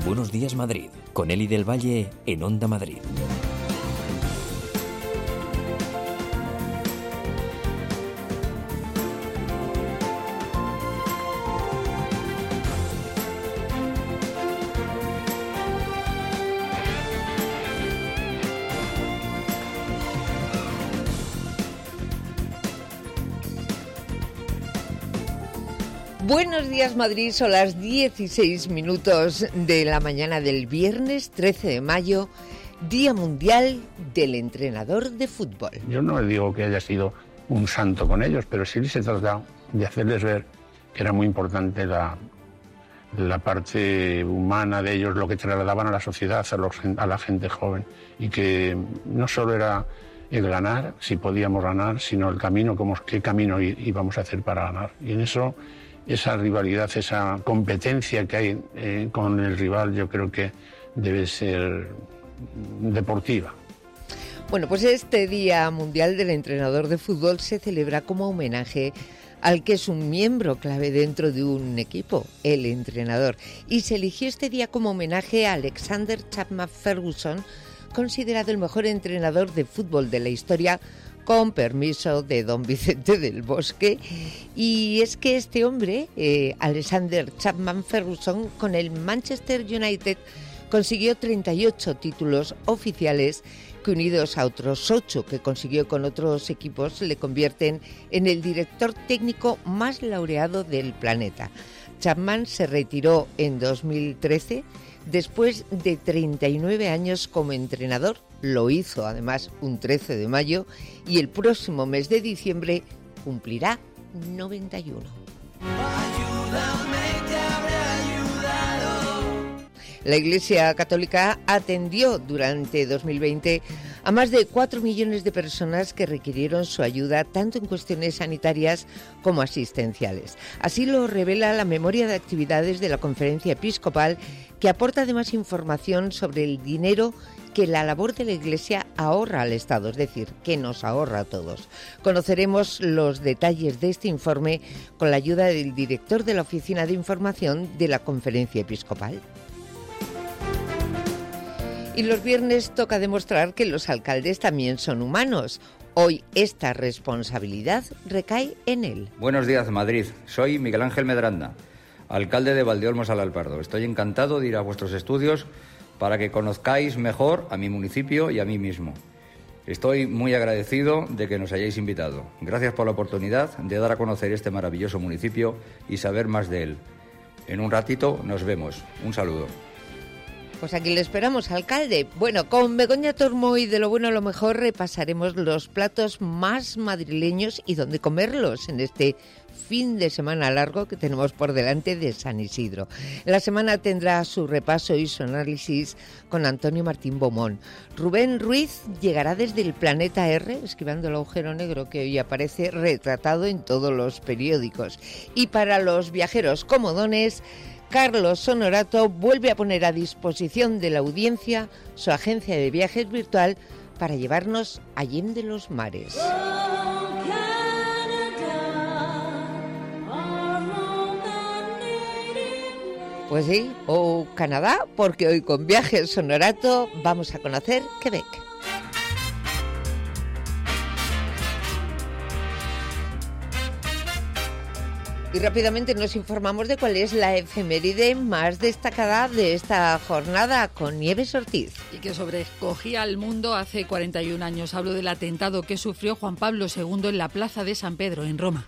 Buenos Días Madrid, con Eli del Valle en Onda Madrid. Buenos días Madrid, son las 16 minutos de la mañana del viernes 13 de mayo, Día Mundial del Entrenador de Fútbol. Yo no digo que haya sido un santo con ellos, pero sí les he tratado de hacerles ver que era muy importante la parte humana de ellos, lo que trasladaban a la sociedad, a la gente joven, y que no solo era el ganar, si podíamos ganar, sino el camino, qué camino íbamos a hacer para ganar. Y en eso, esa rivalidad, esa competencia que hay con el rival, yo creo que debe ser deportiva. Bueno, pues este Día Mundial del Entrenador de Fútbol se celebra como homenaje al que es un miembro clave dentro de un equipo, el entrenador. Y se eligió este día como homenaje a Alexander Chapman Ferguson, considerado el mejor entrenador de fútbol de la historia, con permiso de don Vicente del Bosque. Y es que este hombre, Alexander Chapman Ferguson, con el Manchester United consiguió 38 títulos oficiales que, unidos a otros 8 que consiguió con otros equipos, le convierten en el director técnico más laureado del planeta. Chapman se retiró en 2013 después de 39 años como entrenador. Lo hizo además un 13 de mayo y el próximo mes de diciembre cumplirá 91. La Iglesia Católica atendió durante 2020 a más de 4 millones de personas que requirieron su ayuda tanto en cuestiones sanitarias como asistenciales. Así lo revela la memoria de actividades de la Conferencia Episcopal, que aporta además información sobre el dinero que la labor de la Iglesia ahorra al Estado, es decir, que nos ahorra a todos. Conoceremos los detalles de este informe con la ayuda del director de la Oficina de Información de la Conferencia Episcopal. Y los viernes toca demostrar que los alcaldes también son humanos. Hoy esta responsabilidad recae en él. Buenos días, Madrid. Soy Miguel Ángel Medranda, alcalde de Valdeolmos al Alpardo. Estoy encantado de ir a vuestros estudios para que conozcáis mejor a mi municipio y a mí mismo. Estoy muy agradecido de que nos hayáis invitado. Gracias por la oportunidad de dar a conocer este maravilloso municipio y saber más de él. En un ratito nos vemos. Un saludo. Pues aquí le esperamos, alcalde. Bueno, con Begoña Tormo y de lo bueno a lo mejor repasaremos los platos más madrileños y dónde comerlos en este fin de semana largo que tenemos por delante de San Isidro. La semana tendrá su repaso y su análisis con Antonio Martín Beaumont. Rubén Ruiz llegará desde el planeta R, esquivando el agujero negro que hoy aparece retratado en todos los periódicos. Y para los viajeros comodones, Carlos Honorato vuelve a poner a disposición de la audiencia su agencia de viajes virtual para llevarnos allende los mares. Pues sí, o Canadá, porque hoy con Viajes Honorato vamos a conocer Quebec. Y rápidamente nos informamos de cuál es la efeméride más destacada de esta jornada con Nieves Ortiz. Y que sobrecogía al mundo hace 41 años. Hablo del atentado que sufrió Juan Pablo II en la Plaza de San Pedro, en Roma.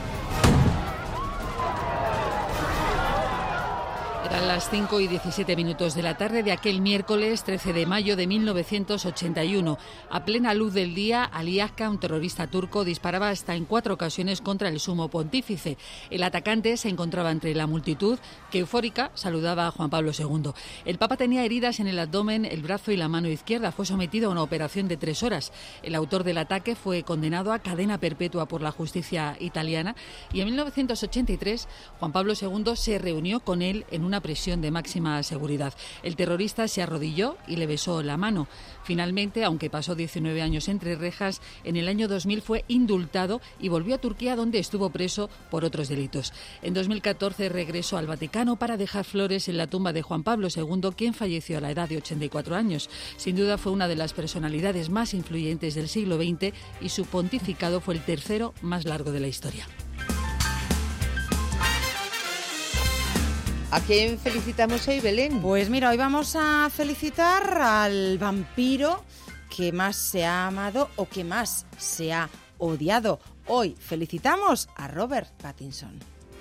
Eran las 5:17 de la tarde de aquel miércoles 13 de mayo de 1981. A plena luz del día, Ali Akka, un terrorista turco, disparaba hasta en 4 ocasiones contra el sumo pontífice. El atacante se encontraba entre la multitud que, eufórica, saludaba a Juan Pablo II. El Papa tenía heridas en el abdomen, el brazo y la mano izquierda. Fue sometido a una operación de 3 horas. El autor del ataque fue condenado a cadena perpetua por la justicia italiana y en 1983 Juan Pablo II se reunió con él en una prisión de máxima seguridad. El terrorista se arrodilló y le besó la mano. Finalmente, aunque pasó 19 años entre rejas, en el año 2000 fue indultado y volvió a Turquía, donde estuvo preso por otros delitos. En 2014 regresó al Vaticano para dejar flores en la tumba de Juan Pablo II, quien falleció a la edad de 84 años. Sin duda fue una de las personalidades más influyentes del siglo XX y su pontificado fue el tercero más largo de la historia. ¿A quién felicitamos hoy, Belén? Pues mira, hoy vamos a felicitar al vampiro que más se ha amado o que más se ha odiado. Hoy felicitamos a Robert Pattinson.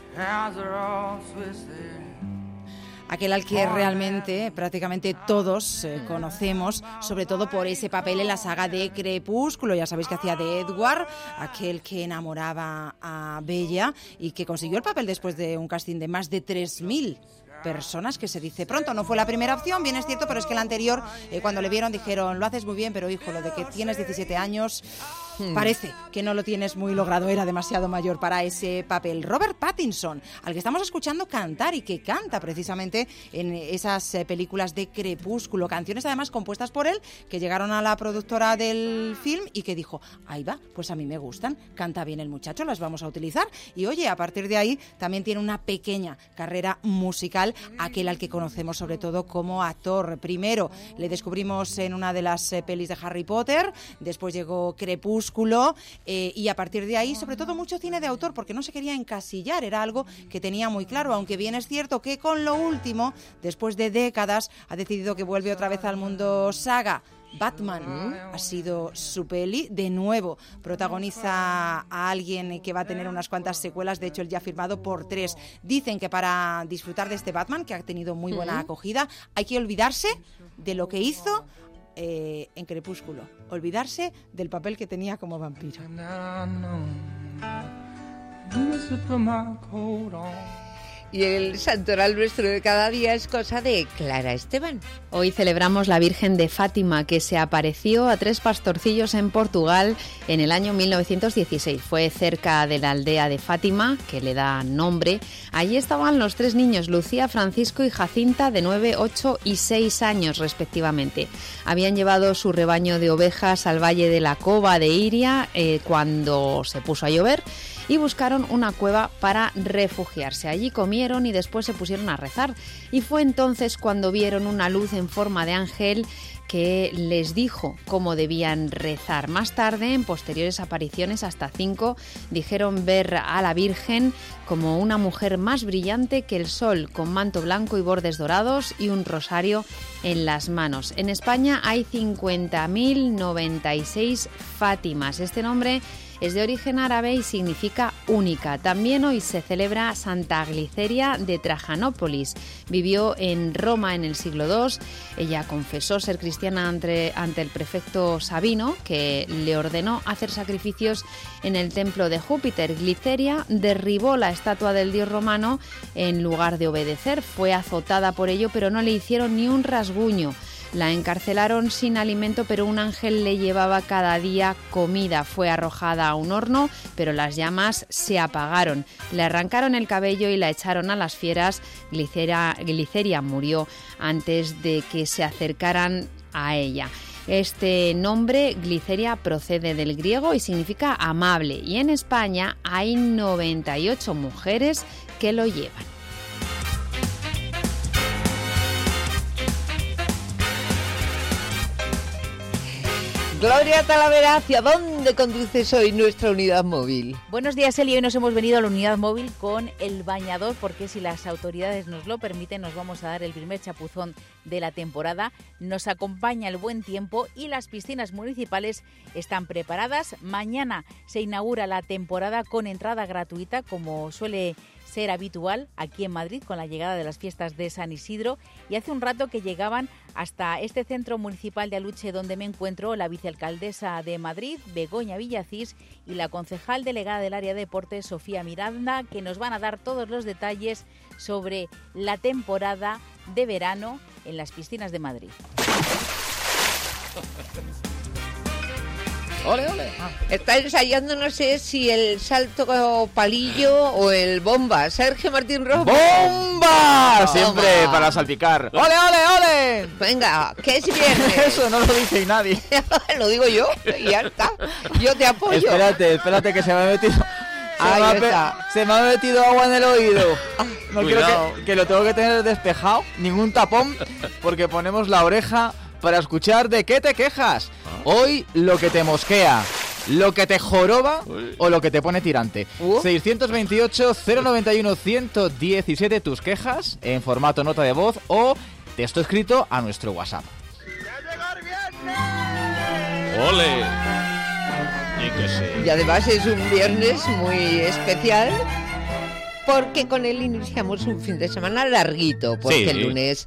Aquel al que realmente prácticamente todos conocemos, sobre todo por ese papel en la saga de Crepúsculo. Ya sabéis que hacía de Edward, aquel que enamoraba a Bella y que consiguió el papel después de un casting de más de 3.000 personas, que se dice pronto. No fue la primera opción, bien es cierto, pero es que la anterior, cuando le vieron, dijeron, lo haces muy bien, pero hijo, lo de que tienes 17 años... Parece que no lo tienes muy logrado, era demasiado mayor para ese papel. Robert Pattinson, al que estamos escuchando cantar y que canta precisamente en esas películas de Crepúsculo, canciones además compuestas por él, que llegaron a la productora del film y que dijo, ahí va, pues a mí me gustan, canta bien el muchacho, las vamos a utilizar. Y oye, a partir de ahí también tiene una pequeña carrera musical, aquel al que conocemos sobre todo como actor. Primero le descubrimos en una de las pelis de Harry Potter, después llegó Crepúsculo, y a partir de ahí, sobre todo, mucho cine de autor, porque no se quería encasillar, era algo que tenía muy claro, aunque bien es cierto que con lo último, después de décadas, ha decidido que vuelve otra vez al mundo saga. Batman ha sido su peli, de nuevo protagoniza a alguien que va a tener unas cuantas secuelas, de hecho él ya ha firmado por 3. Dicen que para disfrutar de este Batman, que ha tenido muy buena acogida, hay que olvidarse de lo que hizo en Crepúsculo, olvidarse del papel que tenía como vampiro. Y el santoral nuestro de cada día es cosa de Clara Esteban. Hoy celebramos la Virgen de Fátima, que se apareció a 3 pastorcillos en Portugal en el año 1916. Fue cerca de la aldea de Fátima, que le da nombre. Allí estaban los 3 niños, Lucía, Francisco y Jacinta, de 9, 8 y 6 años respectivamente. Habían llevado su rebaño de ovejas al valle de la Cova de Iria cuando se puso a llover, y buscaron una cueva para refugiarse. Allí comieron y después se pusieron a rezar. Y fue entonces cuando vieron una luz en forma de ángel que les dijo cómo debían rezar. Más tarde, en posteriores apariciones, hasta 5, dijeron ver a la Virgen como una mujer más brillante que el sol, con manto blanco y bordes dorados y un rosario en las manos. En España hay 50.096 Fátimas. Este nombre es de origen árabe y significa única. También hoy se celebra Santa Gliceria de Trajanópolis. Vivió en Roma en el siglo II. Ella confesó ser cristiana ante el prefecto Sabino, que le ordenó hacer sacrificios en el templo de Júpiter. Gliceria derribó la estatua del dios romano en lugar de obedecer. Fue azotada por ello, pero no le hicieron ni un rasguño. La encarcelaron sin alimento, pero un ángel le llevaba cada día comida. Fue arrojada a un horno, pero las llamas se apagaron. Le arrancaron el cabello y la echaron a las fieras. Gliceria murió antes de que se acercaran a ella. Este nombre, Gliceria, procede del griego y significa amable. Y en España hay 98 mujeres que lo llevan. Gloria Talavera, ¿hacia dónde conduces hoy nuestra unidad móvil? Buenos días, Eli. Hoy nos hemos venido a la unidad móvil con el bañador, porque si las autoridades nos lo permiten, nos vamos a dar el primer chapuzón de la temporada. Nos acompaña el buen tiempo y las piscinas municipales están preparadas. Mañana se inaugura la temporada con entrada gratuita, como suele ser habitual aquí en Madrid con la llegada de las fiestas de San Isidro, y hace un rato que llegaban hasta este centro municipal de Aluche, donde me encuentro, la vicealcaldesa de Madrid, Begoña Villacís, y la concejal delegada del área de deportes, Sofía Miranda, que nos van a dar todos los detalles sobre la temporada de verano en las piscinas de Madrid. ¡Ole, ole! Está ensayando, no sé si el salto palillo o el bomba. Sergio Martín Rojo. ¡Bomba! Siempre para salpicar. ¡Ole, ole, ole! Venga, que es viernes. Eso no lo dice nadie. Lo digo yo y ya está. Yo te apoyo. Espérate que se me ha metido... Se me ha metido agua en el oído. No quiero que lo tengo que tener despejado. Ningún tapón, porque ponemos la oreja para escuchar de qué te quejas. Hoy lo que te mosquea, lo que te joroba o lo que te pone tirante. 628-091-117 tus quejas en formato nota de voz o texto escrito a nuestro WhatsApp. ¡Ole! Y además es un viernes muy especial porque con él iniciamos un fin de semana larguito, porque el lunes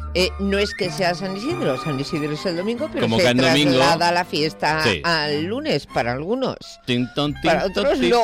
no es que sea San Isidro es el domingo, pero como se traslada la fiesta al lunes para algunos. Para otros no,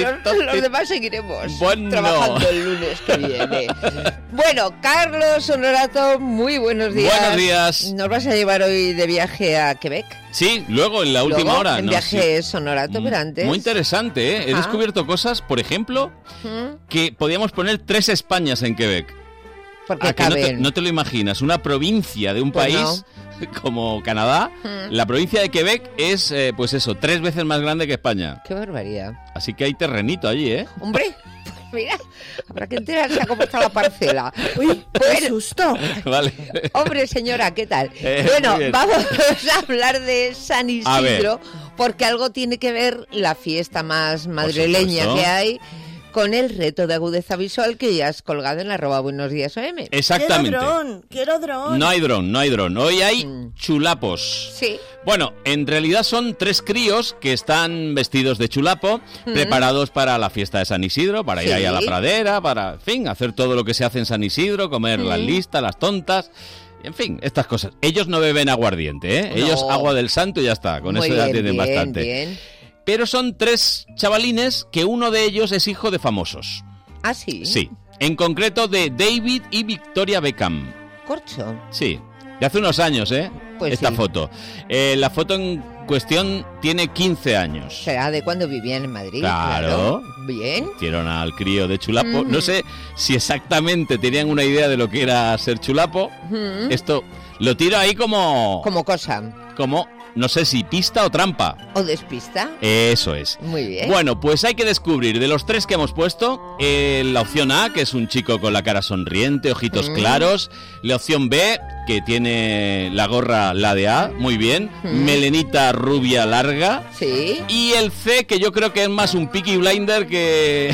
los demás seguiremos trabajando el lunes que viene. Bueno, Carlos Honorato, muy buenos días. Buenos días. ¿Nos vas a llevar hoy de viaje a Quebec? Sí, luego en la última hora. En viaje Honorato, pero antes. Muy interesante, ¿eh? He descubierto cosas, por ejemplo, que podíamos poner 3 Españas en Quebec. Porque no te lo imaginas, una provincia de un país como Canadá, la provincia de Quebec es, pues eso, 3 veces más grande que España. ¡Qué barbaridad! Así que hay terrenito allí, ¿eh? ¡Hombre! Mira, habrá que enterarse a cómo está la parcela. ¡Uy, qué susto! Vale. Hombre, señora, ¿qué tal? Bueno, vamos a hablar de San Isidro, porque algo tiene que ver la fiesta más madrileña que hay con el reto de agudeza visual que ya has colgado en @buenosdías.om. Exactamente. Quiero dron. No hay dron. Hoy hay chulapos. Sí. Bueno, en realidad son 3 críos que están vestidos de chulapo, preparados para la fiesta de San Isidro, para ir ahí a la pradera, para, en fin, hacer todo lo que se hace en San Isidro, comer las listas, las tontas. En fin, estas cosas. Ellos no beben aguardiente, ¿eh? No. Ellos agua del santo y ya está. Con eso ya tienen bastante. Bien. Pero son 3 chavalines que uno de ellos es hijo de famosos. ¿Ah, sí? Sí. En concreto de David y Victoria Beckham. ¿Corcho? Sí. De hace unos años, ¿eh? Pues esta sí. foto. La foto en cuestión tiene 15 años. Será de cuando vivían en Madrid. Claro. Bien. Hicieron al crío de chulapo. No sé si exactamente tenían una idea de lo que era ser chulapo. Esto lo tiro ahí como... Como cosa. Como... No sé si pista o trampa. ¿O despista? Eso es. Muy bien. Bueno, pues hay que descubrir de los 3 que hemos puesto, la opción A, que es un chico con la cara sonriente, ojitos claros. La opción B, que tiene la gorra, la de A, muy bien. Melenita rubia larga. Sí. Y el C, que yo creo que es más un Peaky Blinder que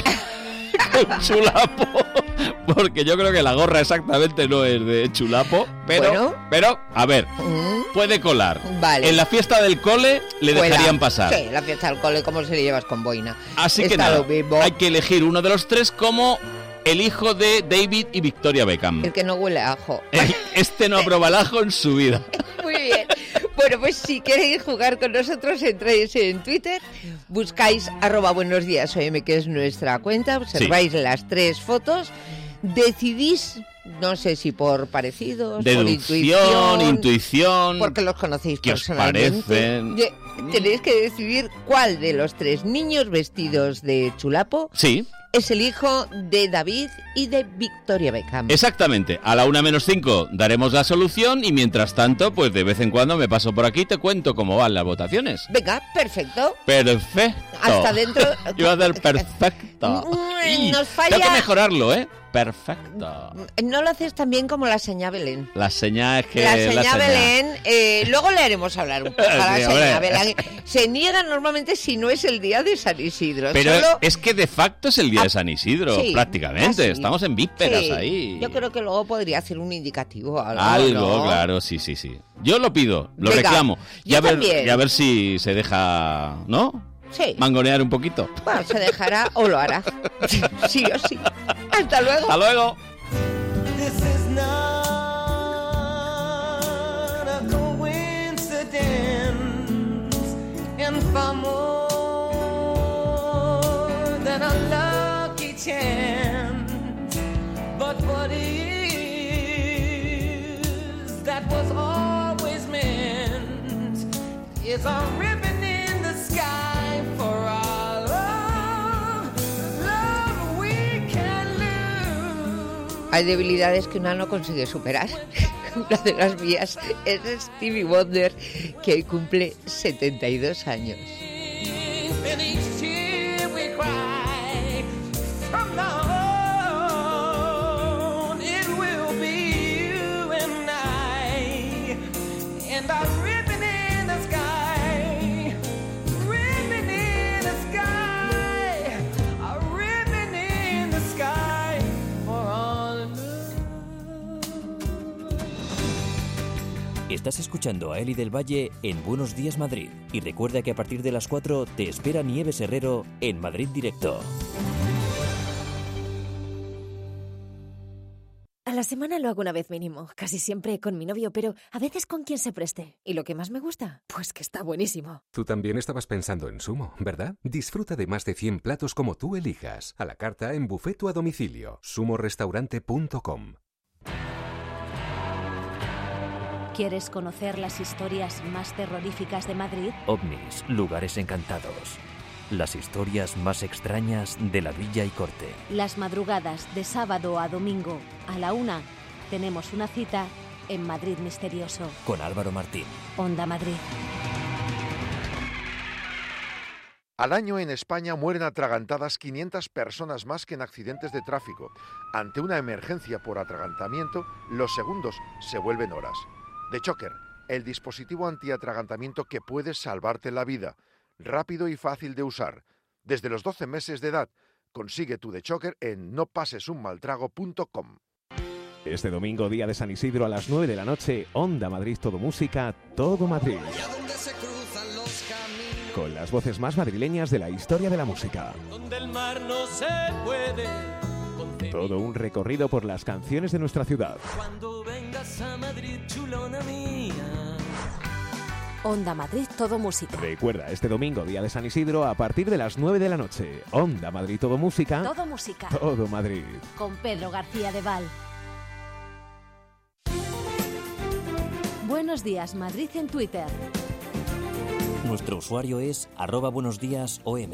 un chulapo. Porque yo creo que la gorra exactamente no es de chulapo. Pero a ver, puede colar. Vale. En la fiesta del cole le dejarían pasar. Sí, la fiesta del cole, ¿cómo se le llevas con boina? Así que nada, hay que elegir uno de los 3 como el hijo de David y Victoria Beckham. El que no huele a ajo. Este no aprueba el ajo en su vida. Muy bien. Bueno, pues si queréis jugar con nosotros, entráis en Twitter, buscáis @buenosdías.om, que es nuestra cuenta, observáis las 3 fotos, decidís, no sé si por parecidos, deducción, por intuición, porque los conocéis ¿qué os personalmente. parecen? Tenéis que decidir cuál de los 3 niños vestidos de chulapo es el hijo de David y de Victoria Beckham. Exactamente. A la 1:05 daremos la solución y mientras tanto, pues de vez en cuando me paso por aquí y te cuento cómo van las votaciones. Venga, perfecto. Perfecto. Hasta dentro. Yo voy a dar perfecto. Nos falla. Tengo que mejorarlo, ¿eh? Perfecto. No lo haces tan bien como la señá Belén. La señá es que... La señá Belén, luego le haremos hablar un poco a la señá Belén. Se niega normalmente si no es el día de San Isidro. Pero solo... es que de facto es el día de San Isidro, prácticamente. Casi. Estamos en vísperas ahí. Yo creo que luego podría hacer un indicativo. Algo, ¿no? Claro, sí. Yo lo pido, lo reclamo. Y a ver si se deja, ¿no? Sí. Mangonear un poquito. Bueno, se dejará o lo hará. Sí o sí. Hasta luego. Hasta luego. This is not a coincidence, and far more than a lucky chance. But what is that was always meant is a ribbon in the Hay debilidades que una no consigue superar. Una de las mías es Stevie Wonder, que hoy cumple 72 años. And each tear we cry, from now on, it will be you and I, and our ribbon in the sky, ribbon in the sky, our ribbon in the sky for all love. Estás escuchando a Eli del Valle en Buenos Días Madrid. Y recuerda que a partir de las 4 te espera Nieves Herrero en Madrid Directo. A la semana lo hago una vez mínimo, casi siempre con mi novio, pero a veces con quien se preste. ¿Y lo que más me gusta? Pues que está buenísimo. Tú también estabas pensando en Sumo, ¿verdad? Disfruta de más de 100 platos como tú elijas, a la carta, en buffet o a domicilio. sumorestaurante.com. ¿Quieres conocer las historias más terroríficas de Madrid? OVNIs, lugares encantados. Las historias más extrañas de la Villa y Corte. Las madrugadas de sábado a domingo a la 1 tenemos una cita en Madrid Misterioso. Con Álvaro Martín. Onda Madrid. Al año en España mueren atragantadas 500 personas más que en accidentes de tráfico. Ante una emergencia por atragantamiento, los segundos se vuelven horas. The Choker, el dispositivo antiatragantamiento que puede salvarte la vida. Rápido y fácil de usar. Desde los 12 meses de edad, consigue tu The Choker en nopasesunmaltrago.com. Este domingo, día de San Isidro, a las 9 de la noche, Onda Madrid Todo Música, Todo Madrid. Con las voces más madrileñas de la historia de la música. Donde el mar no se puede concebir. Todo un recorrido por las canciones de nuestra ciudad. Cuando vengas a Madrid, chulona mía. Onda Madrid Todo Música. Recuerda, este domingo, día de San Isidro, a partir de las 9 de la noche, Onda Madrid Todo Música. Todo Música. Todo Madrid. Con Pedro García de Val. Buenos días, Madrid en Twitter. Nuestro usuario es @buenosdíasom.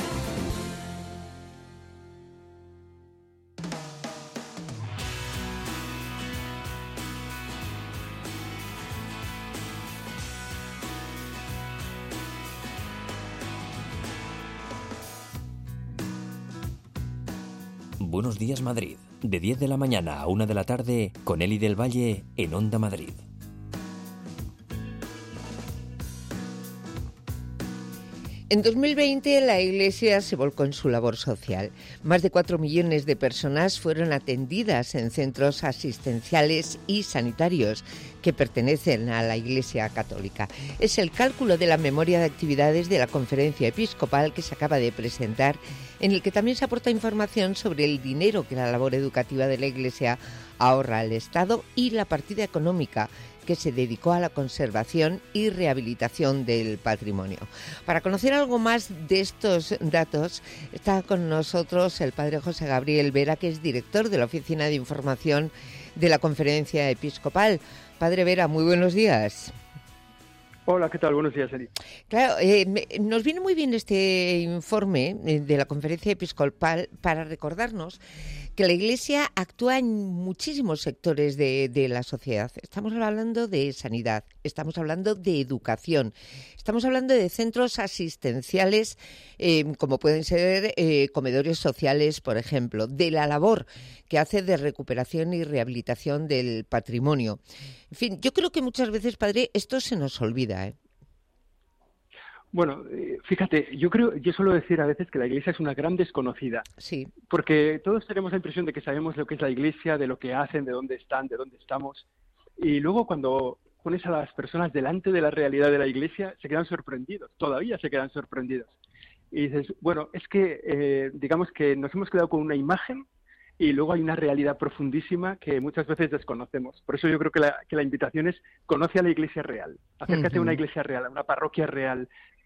Buenos días Madrid, de 10 de la mañana a 1 de la tarde, con Eli del Valle en Onda Madrid. En 2020 la Iglesia se volcó en su labor social. Más de 4 millones de personas fueron atendidas en centros asistenciales y sanitarios que pertenecen a la Iglesia Católica. Es el cálculo de la memoria de actividades de la Conferencia Episcopal que se acaba de presentar, en el que también se aporta información sobre el dinero que la labor educativa de la Iglesia ahorra al Estado y la partida económica que se dedicó a la conservación y rehabilitación del patrimonio. Para conocer algo más de estos datos, está con nosotros el padre José Gabriel Vera, que es director de la Oficina de Información de la Conferencia Episcopal. Padre Vera, muy buenos días. Hola, ¿qué tal? Buenos días, Eli. Claro, nos viene muy bien este informe de la Conferencia Episcopal para recordarnos que la Iglesia actúa en muchísimos sectores de la sociedad. Estamos hablando de sanidad, estamos hablando de educación, estamos hablando de centros asistenciales como pueden ser comedores sociales, por ejemplo, de la labor que hace de recuperación y rehabilitación del patrimonio. En fin, yo creo que muchas veces, padre, esto se nos olvida, ¿eh? Bueno, fíjate, yo suelo decir a veces que la Iglesia es una gran desconocida. Sí. Porque todos tenemos la impresión de que sabemos lo que es la Iglesia, de lo que hacen, de dónde están, de dónde estamos. Y luego cuando pones a las personas delante de la realidad de la Iglesia, se quedan sorprendidos, todavía se quedan sorprendidos. Y dices, bueno, es que digamos que nos hemos quedado con una imagen y luego hay una realidad profundísima que muchas veces desconocemos. Por eso yo creo que la invitación es conoce a la Iglesia real, acércate a una Iglesia real, a una parroquia real,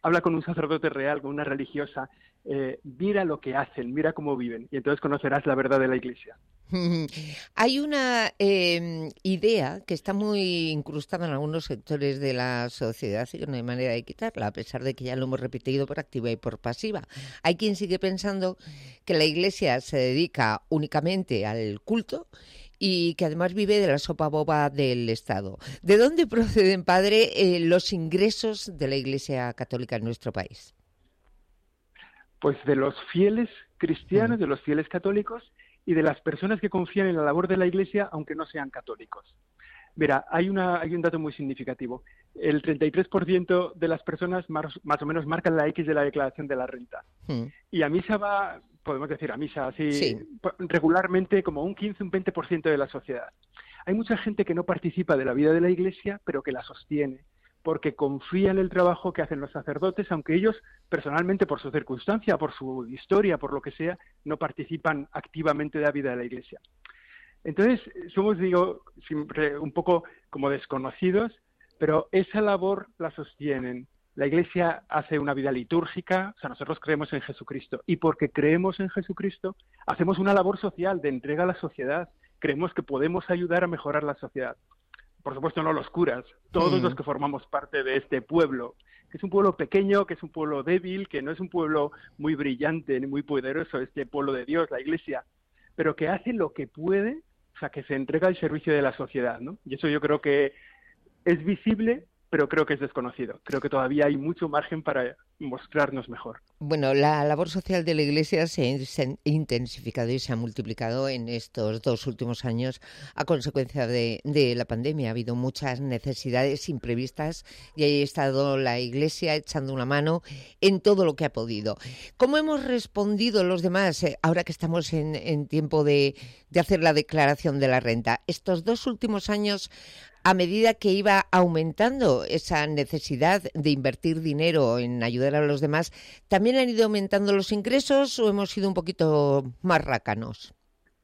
habla con un sacerdote real, con una religiosa, mira lo que hacen, mira cómo viven, y entonces conocerás la verdad de la Iglesia. Hay una idea que está muy incrustada en algunos sectores de la sociedad y que no hay manera de quitarla, a pesar de que ya lo hemos repetido por activa y por pasiva. Hay quien sigue pensando que la Iglesia se dedica únicamente al culto y que además vive de la sopa boba del Estado. ¿De dónde proceden, padre, los ingresos de la Iglesia Católica en nuestro país? Pues de los fieles cristianos, de los fieles católicos y de las personas que confían en la labor de la Iglesia, aunque no sean católicos. Mira, hay un dato muy significativo. El 33% de las personas más o menos marcan la X de la declaración de la renta. Y a misa va, podemos decir a misa así, regularmente como un 15, un 20% de la sociedad. Hay mucha gente que no participa de la vida de la Iglesia, pero que la sostiene, porque confía en el trabajo que hacen los sacerdotes, aunque ellos personalmente, por su circunstancia, por su historia, por lo que sea, no participan activamente de la vida de la Iglesia. Entonces, somos, digo, siempre un poco como desconocidos, pero esa labor la sostienen. La Iglesia hace una vida litúrgica, o sea, nosotros creemos en Jesucristo, y porque creemos en Jesucristo, hacemos una labor social de entrega a la sociedad. Creemos que podemos ayudar a mejorar la sociedad. Por supuesto, no los curas, todos los que formamos parte de este pueblo, que es un pueblo pequeño, que es un pueblo débil, que no es un pueblo muy brillante ni muy poderoso, este pueblo de Dios, la Iglesia, pero que hace lo que puede, o sea, que se entrega al servicio de la sociedad, ¿no? Y eso yo creo que es visible, pero creo que es desconocido. Creo que todavía hay mucho margen para mostrarnos mejor. Bueno, la labor social de la Iglesia se ha intensificado y se ha multiplicado en estos 2 últimos años a consecuencia de la pandemia. Ha habido muchas necesidades imprevistas y ahí ha estado la Iglesia echando una mano en todo lo que ha podido. ¿Cómo hemos respondido los demás ahora que estamos en tiempo de hacer la declaración de la renta? Estos 2 últimos años, a medida que iba aumentando esa necesidad de invertir dinero en ayudar a los demás, ¿también han ido aumentando los ingresos o hemos sido un poquito más rácanos?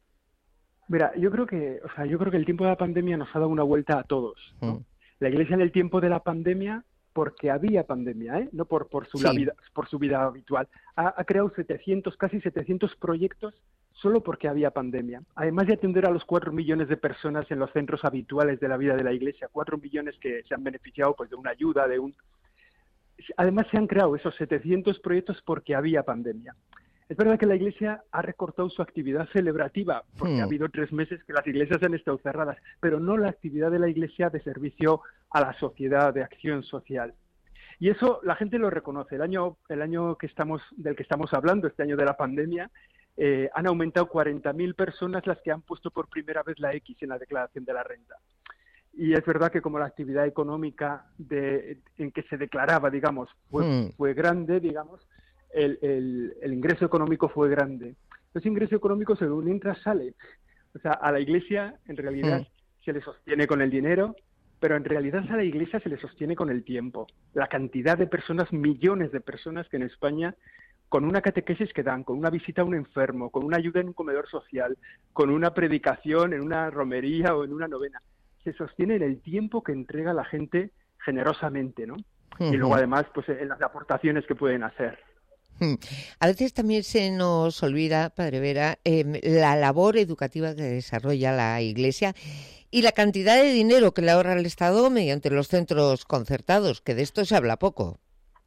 Mira, yo creo que el tiempo de la pandemia nos ha dado una vuelta a todos, ¿no? La Iglesia en el tiempo de la pandemia, porque había pandemia, no por su vida habitual, ha creado casi 700 proyectos solo porque había pandemia. Además de atender a los 4 millones de personas en los centros habituales de la vida de la Iglesia, 4 millones que se han beneficiado pues de una ayuda, Además se han creado esos 700 proyectos porque había pandemia. Es verdad que la Iglesia ha recortado su actividad celebrativa, porque ha habido 3 meses que las iglesias han estado cerradas, pero no la actividad de la Iglesia de servicio a la sociedad, de acción social. Y eso la gente lo reconoce. El año del que estamos hablando, este año de la pandemia, han aumentado 40.000 personas las que han puesto por primera vez la X en la declaración de la renta. Y es verdad que como la actividad económica en que se declaraba, digamos, fue grande, digamos, el ingreso económico fue grande. Ese ingreso económico, según entra, sale. O sea, a la Iglesia, en realidad, se le sostiene con el dinero, pero en realidad a la Iglesia se le sostiene con el tiempo. La cantidad de personas, millones de personas que en España, con una catequesis que dan, con una visita a un enfermo, con una ayuda en un comedor social, con una predicación en una romería o en una novena, se sostiene en el tiempo que entrega la gente generosamente, ¿no? Y luego además, pues en las aportaciones que pueden hacer. A veces también se nos olvida, Padre Vera, la labor educativa que desarrolla la Iglesia y la cantidad de dinero que le ahorra el Estado mediante los centros concertados, que de esto se habla poco.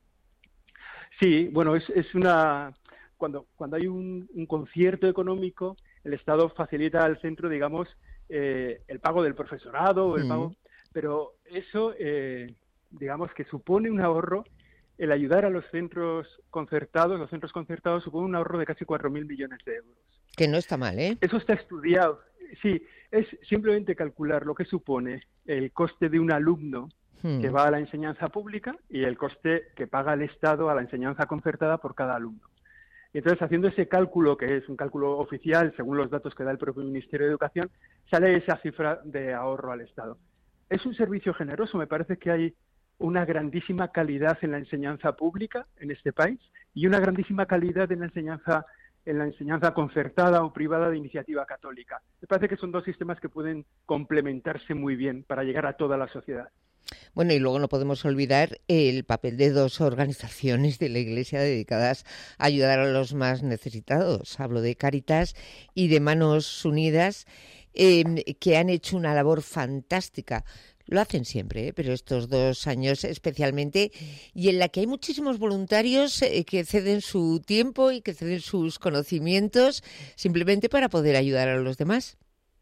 Sí, bueno, cuando hay un concierto económico, el Estado facilita al centro, digamos, el pago del profesorado, o el pago, pero eso, digamos, que supone un ahorro. El ayudar a los centros concertados supone un ahorro de casi 4.000 millones de euros. Que no está mal, ¿eh? Eso está estudiado. Sí, es simplemente calcular lo que supone el coste de un alumno que va a la enseñanza pública y el coste que paga el Estado a la enseñanza concertada por cada alumno. Y entonces, haciendo ese cálculo, que es un cálculo oficial, según los datos que da el propio Ministerio de Educación, sale esa cifra de ahorro al Estado. Es un servicio generoso. Me parece que hay una grandísima calidad en la enseñanza pública en este país y una grandísima calidad en la enseñanza concertada o privada de iniciativa católica. Me parece que son 2 sistemas que pueden complementarse muy bien para llegar a toda la sociedad. Bueno, y luego no podemos olvidar el papel de dos organizaciones de la Iglesia dedicadas a ayudar a los más necesitados. Hablo de Cáritas y de Manos Unidas, que han hecho una labor fantástica. Lo hacen siempre, pero estos 2 años especialmente, y en la que hay muchísimos voluntarios que ceden su tiempo y que ceden sus conocimientos simplemente para poder ayudar a los demás.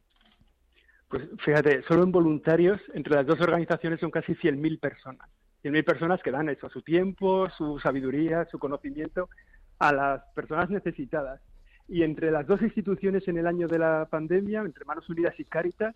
Pues fíjate, solo en voluntarios, entre las dos organizaciones son casi 100.000 personas. 100.000 personas que dan eso, su tiempo, su sabiduría, su conocimiento a las personas necesitadas. Y entre las dos instituciones en el año de la pandemia, entre Manos Unidas y Cáritas,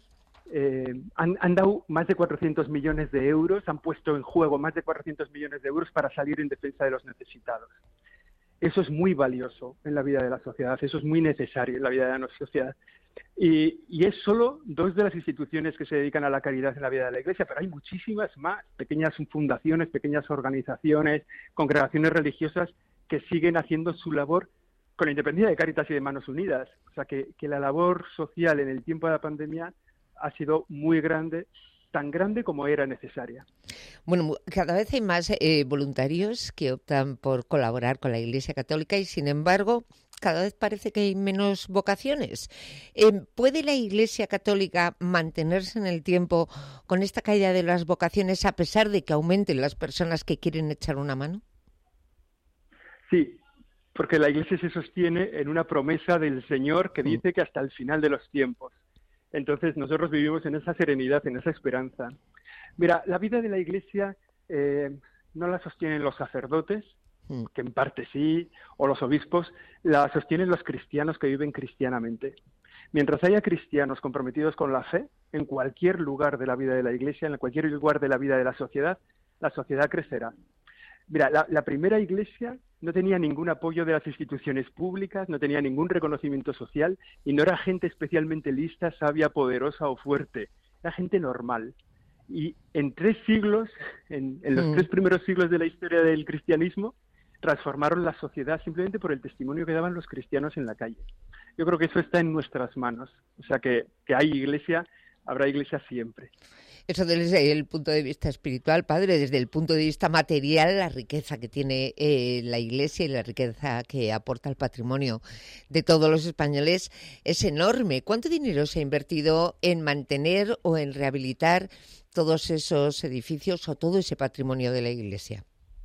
han dado más de 400 millones de euros, han puesto en juego más de 400 millones de euros para salir en defensa de los necesitados. Eso es muy valioso en la vida de la sociedad, eso es muy necesario en la vida de la sociedad. Y es solo 2 de las instituciones que se dedican a la caridad en la vida de la Iglesia, pero hay muchísimas más, pequeñas fundaciones, pequeñas organizaciones, congregaciones religiosas que siguen haciendo su labor con la independencia de Cáritas y de Manos Unidas. O sea, que la labor social en el tiempo de la pandemia ha sido muy grande, tan grande como era necesaria. Bueno, cada vez hay más voluntarios que optan por colaborar con la Iglesia Católica y, sin embargo, cada vez parece que hay menos vocaciones. ¿Puede la Iglesia Católica mantenerse en el tiempo con esta caída de las vocaciones a pesar de que aumenten las personas que quieren echar una mano? Sí, porque la Iglesia se sostiene en una promesa del Señor que dice que hasta el final de los tiempos. Entonces nosotros vivimos en esa serenidad, en esa esperanza. Mira, la vida de la Iglesia no la sostienen los sacerdotes, que en parte sí, o los obispos, la sostienen los cristianos que viven cristianamente. Mientras haya cristianos comprometidos con la fe, en cualquier lugar de la vida de la Iglesia, en cualquier lugar de la vida de la sociedad crecerá. Mira, la primera Iglesia no tenía ningún apoyo de las instituciones públicas, no tenía ningún reconocimiento social y no era gente especialmente lista, sabia, poderosa o fuerte. Era gente normal. Y en 3 siglos, en los 3 primeros siglos de la historia del cristianismo, transformaron la sociedad simplemente por el testimonio que daban los cristianos en la calle. Yo creo que eso está en nuestras manos. O sea, que hay Iglesia, habrá Iglesia siempre. Eso desde el punto de vista espiritual, padre, desde el punto de vista material, la riqueza que tiene la Iglesia y la riqueza que aporta al patrimonio de todos los españoles es enorme. ¿Cuánto dinero se ha invertido en mantener o en rehabilitar todos esos edificios o todo ese patrimonio de la Iglesia?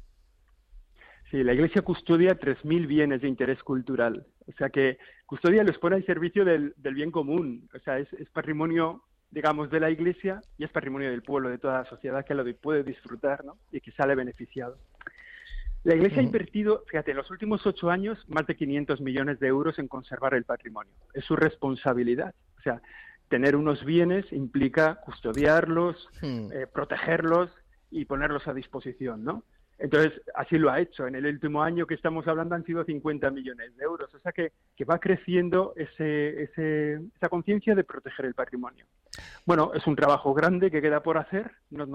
Sí, la Iglesia custodia 3.000 bienes de interés cultural. O sea que custodia los pone al servicio del bien común. O sea, es patrimonio, digamos, de la Iglesia y es patrimonio del pueblo, de toda la sociedad que lo puede disfrutar, ¿no? Y que sale beneficiado. La Iglesia ha invertido, fíjate, en los últimos 8 años más de 500 millones de euros en conservar el patrimonio. Es su responsabilidad. O sea, tener unos bienes implica custodiarlos, protegerlos y ponerlos a disposición, ¿no? Entonces, así lo ha hecho. En el último año que estamos hablando han sido 50 millones de euros. O sea que va creciendo esa conciencia de proteger el patrimonio. Bueno, es un trabajo grande que queda por hacer.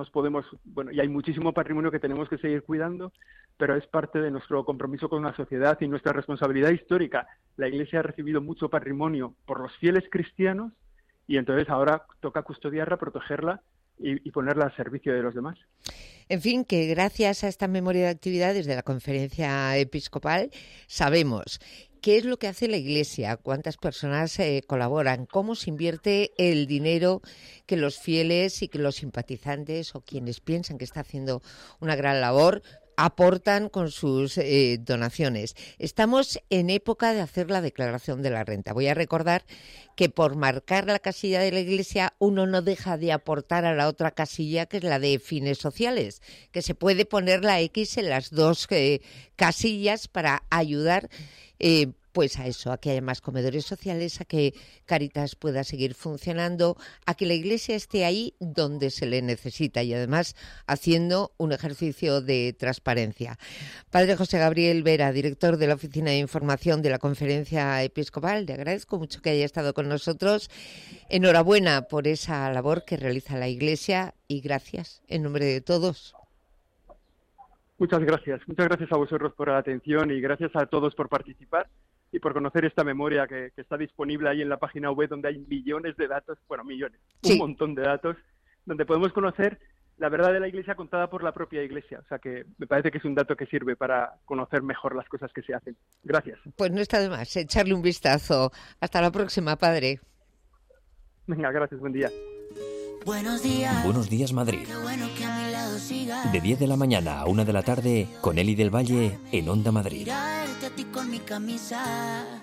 Y hay muchísimo patrimonio que tenemos que seguir cuidando, pero es parte de nuestro compromiso con la sociedad y nuestra responsabilidad histórica. La Iglesia ha recibido mucho patrimonio por los fieles cristianos y entonces ahora toca custodiarla, protegerla y ponerla al servicio de los demás. En fin, que gracias a esta memoria de actividades de la Conferencia Episcopal sabemos qué es lo que hace la Iglesia, cuántas personas colaboran, cómo se invierte el dinero que los fieles y que los simpatizantes o quienes piensan que está haciendo una gran labor aportan con sus donaciones. Estamos en época de hacer la declaración de la renta. Voy a recordar que por marcar la casilla de la Iglesia uno no deja de aportar a la otra casilla, que es la de fines sociales, que se puede poner la X en las 2 casillas para ayudar pues a eso, a que haya más comedores sociales, a que Cáritas pueda seguir funcionando, a que la Iglesia esté ahí donde se le necesita y además haciendo un ejercicio de transparencia. Padre José Gabriel Vera, director de la Oficina de Información de la Conferencia Episcopal, le agradezco mucho que haya estado con nosotros. Enhorabuena por esa labor que realiza la Iglesia y gracias en nombre de todos. Muchas gracias a vosotros por la atención y gracias a todos por participar y por conocer esta memoria que está disponible ahí en la página web donde hay millones de datos, un montón de datos, donde podemos conocer la verdad de la Iglesia contada por la propia Iglesia. O sea que me parece que es un dato que sirve para conocer mejor las cosas que se hacen. Gracias. Pues no está de más echarle un vistazo. Hasta la próxima, padre. Venga, gracias, buen día. Buenos días, Madrid. Qué bueno que a mi lado sigas. De 10 de la mañana a 1 de la tarde, con Eli del Valle en Onda Madrid. Mirarte a ti con mi camisa.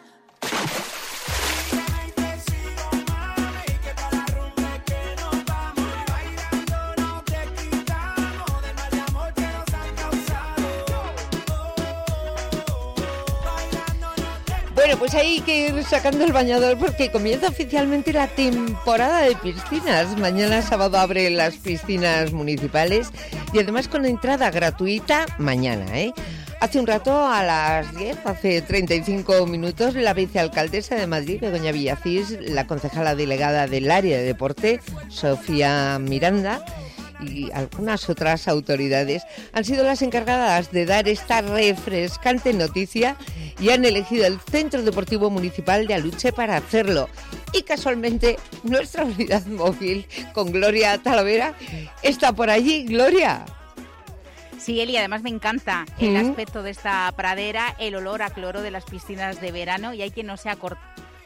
Bueno, pues hay que ir sacando el bañador porque comienza oficialmente la temporada de piscinas. Mañana sábado abren las piscinas municipales y además con entrada gratuita mañana, ¿eh? Hace un rato, a las 10, hace 35 minutos, la vicealcaldesa de Madrid, Begoña Villacís, la concejala delegada del área de deporte, Sofía Miranda, y algunas otras autoridades han sido las encargadas de dar esta refrescante noticia y han elegido el Centro Deportivo Municipal de Aluche para hacerlo. Y casualmente nuestra unidad móvil con Gloria Talavera está por allí. Gloria. Sí, Eli, además me encanta el aspecto de esta pradera, el olor a cloro de las piscinas de verano, y hay quien no se ha cortado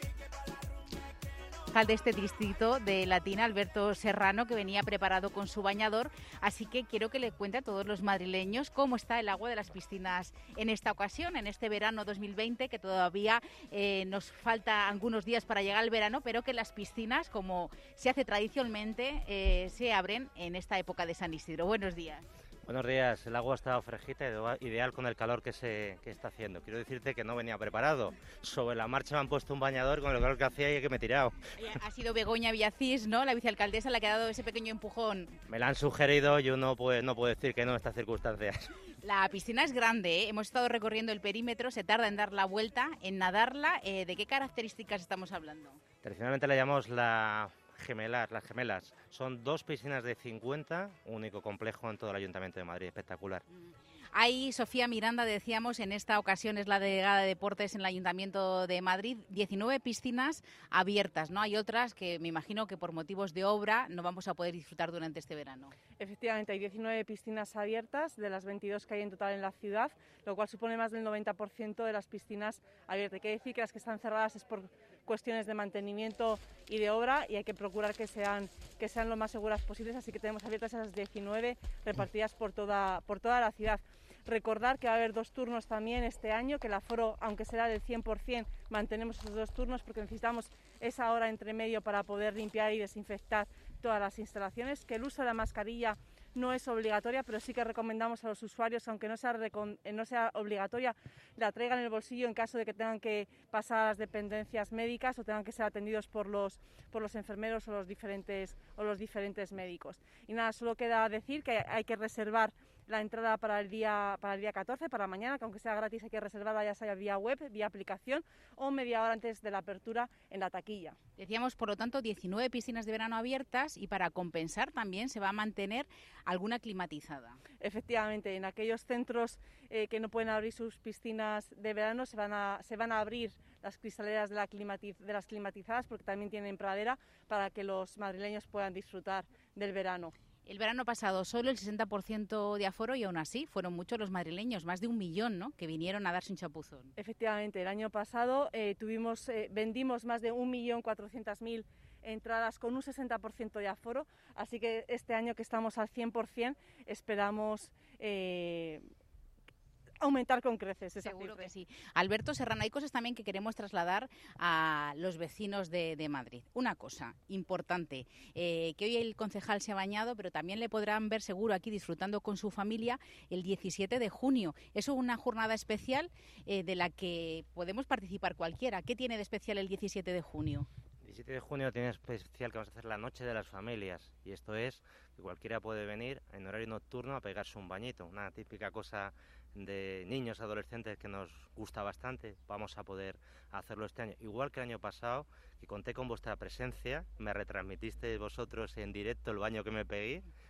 de este distrito de Latina, Alberto Serrano, que venía preparado con su bañador, así que quiero que le cuente a todos los madrileños cómo está el agua de las piscinas en esta ocasión, en este verano 2020, que todavía nos falta algunos días para llegar al verano, pero que las piscinas, como se hace tradicionalmente, se abren en esta época de San Isidro. Buenos días. Buenos días, el agua está fresquita, ideal con el calor que está haciendo. Quiero decirte que no venía preparado. Sobre la marcha me han puesto un bañador con el calor que hacía y que me he tirado. Ha sido Begoña Villacís, ¿no?, la vicealcaldesa, la que ha dado ese pequeño empujón. Me la han sugerido, yo no puedo decir que no en estas circunstancias. La piscina es grande, ¿eh? Hemos estado recorriendo el perímetro, se tarda en dar la vuelta, en nadarla. ¿De qué características estamos hablando? Tradicionalmente la llamamos las gemelas. Son 2 piscinas de 50, único complejo en todo el Ayuntamiento de Madrid, espectacular. Hay Sofía Miranda, decíamos, en esta ocasión es la delegada de deportes en el Ayuntamiento de Madrid, 19 piscinas abiertas, ¿no? Hay otras que me imagino que por motivos de obra no vamos a poder disfrutar durante este verano. Efectivamente, hay 19 piscinas abiertas de las 22 que hay en total en la ciudad, lo cual supone más del 90% de las piscinas abiertas. Hay que decir que las que están cerradas es por cuestiones de mantenimiento y de obra, y hay que procurar que sean lo más seguras posibles, así que tenemos abiertas esas 19 repartidas por toda la ciudad. Recordar que va a haber 2 turnos también este año, que el aforo, aunque será del 100%, mantenemos esos 2 turnos porque necesitamos esa hora entre medio para poder limpiar y desinfectar todas las instalaciones, que el uso de la mascarilla no es obligatoria, pero sí que recomendamos a los usuarios, aunque no sea obligatoria, la traigan en el bolsillo en caso de que tengan que pasar a las dependencias médicas o tengan que ser atendidos por los enfermeros o los diferentes médicos. Y nada, solo queda decir que hay que reservar la entrada para el día 14, para mañana, que aunque sea gratis hay que reservarla, ya sea vía web, vía aplicación o media hora antes de la apertura en la taquilla. Decíamos, por lo tanto, 19 piscinas de verano abiertas, y para compensar también se va a mantener alguna climatizada. Efectivamente, en aquellos centros que no pueden abrir sus piscinas de verano se van a abrir las cristaleras de las climatizadas, porque también tienen pradera, para que los madrileños puedan disfrutar del verano. El verano pasado solo el 60% de aforo, y aún así fueron muchos los madrileños, más de 1 millón, ¿no?, que vinieron a darse un chapuzón. Efectivamente, el año pasado vendimos más de 1.400.000 entradas con un 60% de aforo, así que este año, que estamos al 100%, esperamos aumentar con creces esa Seguro cifra. que sí. Alberto Serrano, hay cosas también que queremos trasladar a los vecinos de Madrid. Una cosa importante, que hoy el concejal se ha bañado, pero también le podrán ver seguro aquí disfrutando con su familia el 17 de junio. Es una jornada especial de la que podemos participar cualquiera. ¿Qué tiene de especial el 17 de junio? El 17 de junio tiene especial que vamos a hacer la Noche de las Familias, y esto es que cualquiera puede venir en horario nocturno a pegarse un bañito, una típica cosa de niños, adolescentes, que nos gusta bastante. Vamos a poder hacerlo este año, igual que el año pasado, que conté con vuestra presencia, me retransmitisteis vosotros en directo el baño que me pegué,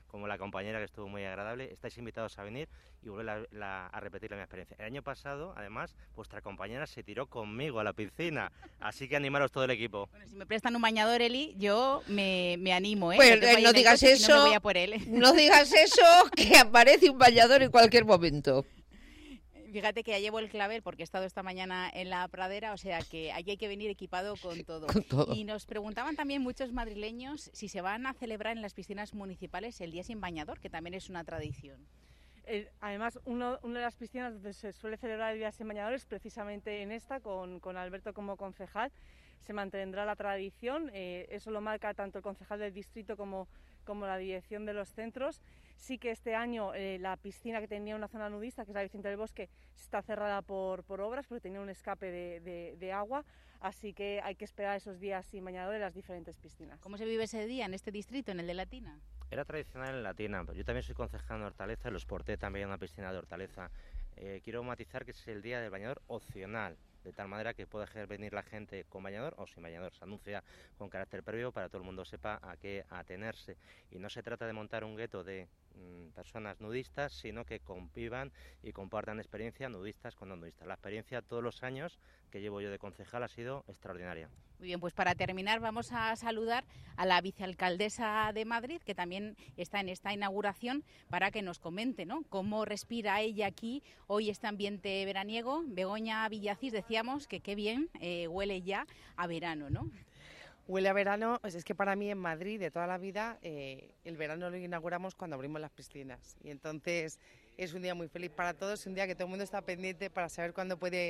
como la compañera, que estuvo muy agradable. Estáis invitados a venir y volver a repetir la misma experiencia. El año pasado, además, vuestra compañera se tiró conmigo a la piscina, así que animaros todo el equipo. Bueno, si me prestan un bañador, Eli, yo me animo, ¿eh? Pues no digas eso, no me voy a por él. No digas eso, que aparece un bañador en cualquier momento. Fíjate que ya llevo el clavel porque he estado esta mañana en la pradera, o sea que aquí hay que venir equipado con todo. Con todo. Y nos preguntaban también muchos madrileños si se van a celebrar en las piscinas municipales el Día Sin Bañador, que también es una tradición. Además, una de las piscinas donde se suele celebrar el Día Sin Bañador es precisamente en esta, con Alberto como concejal. Se mantendrá la tradición, eso lo marca tanto el concejal del distrito como la dirección de los centros. Sí que este año la piscina, que tenía una zona nudista, que es la Vicente del Bosque, está cerrada por obras porque tenía un escape de agua, así que hay que esperar esos días sin bañador en las diferentes piscinas. ¿Cómo se vive ese día en este distrito, en el de Latina? Era tradicional en Latina, pero yo también soy concejal de Hortaleza y los porté también en una piscina de Hortaleza. Quiero matizar que es el día del bañador opcional, de tal manera que puede venir la gente con bañador o sin bañador. Se anuncia con carácter previo para que todo el mundo sepa a qué atenerse. Y no se trata de montar un gueto de personas nudistas, sino que convivan y compartan experiencia nudistas con no nudistas. La experiencia todos los años que llevo yo de concejal ha sido extraordinaria. Muy bien, pues para terminar vamos a saludar a la vicealcaldesa de Madrid, que también está en esta inauguración, para que nos comente, ¿no?, cómo respira ella aquí hoy este ambiente veraniego. Begoña Villacís, decíamos que qué bien huele ya a verano, ¿no? Huele a verano, pues es que para mí en Madrid de toda la vida el verano lo inauguramos cuando abrimos las piscinas, y entonces es un día muy feliz para todos, un día que todo el mundo está pendiente para saber cuándo puede,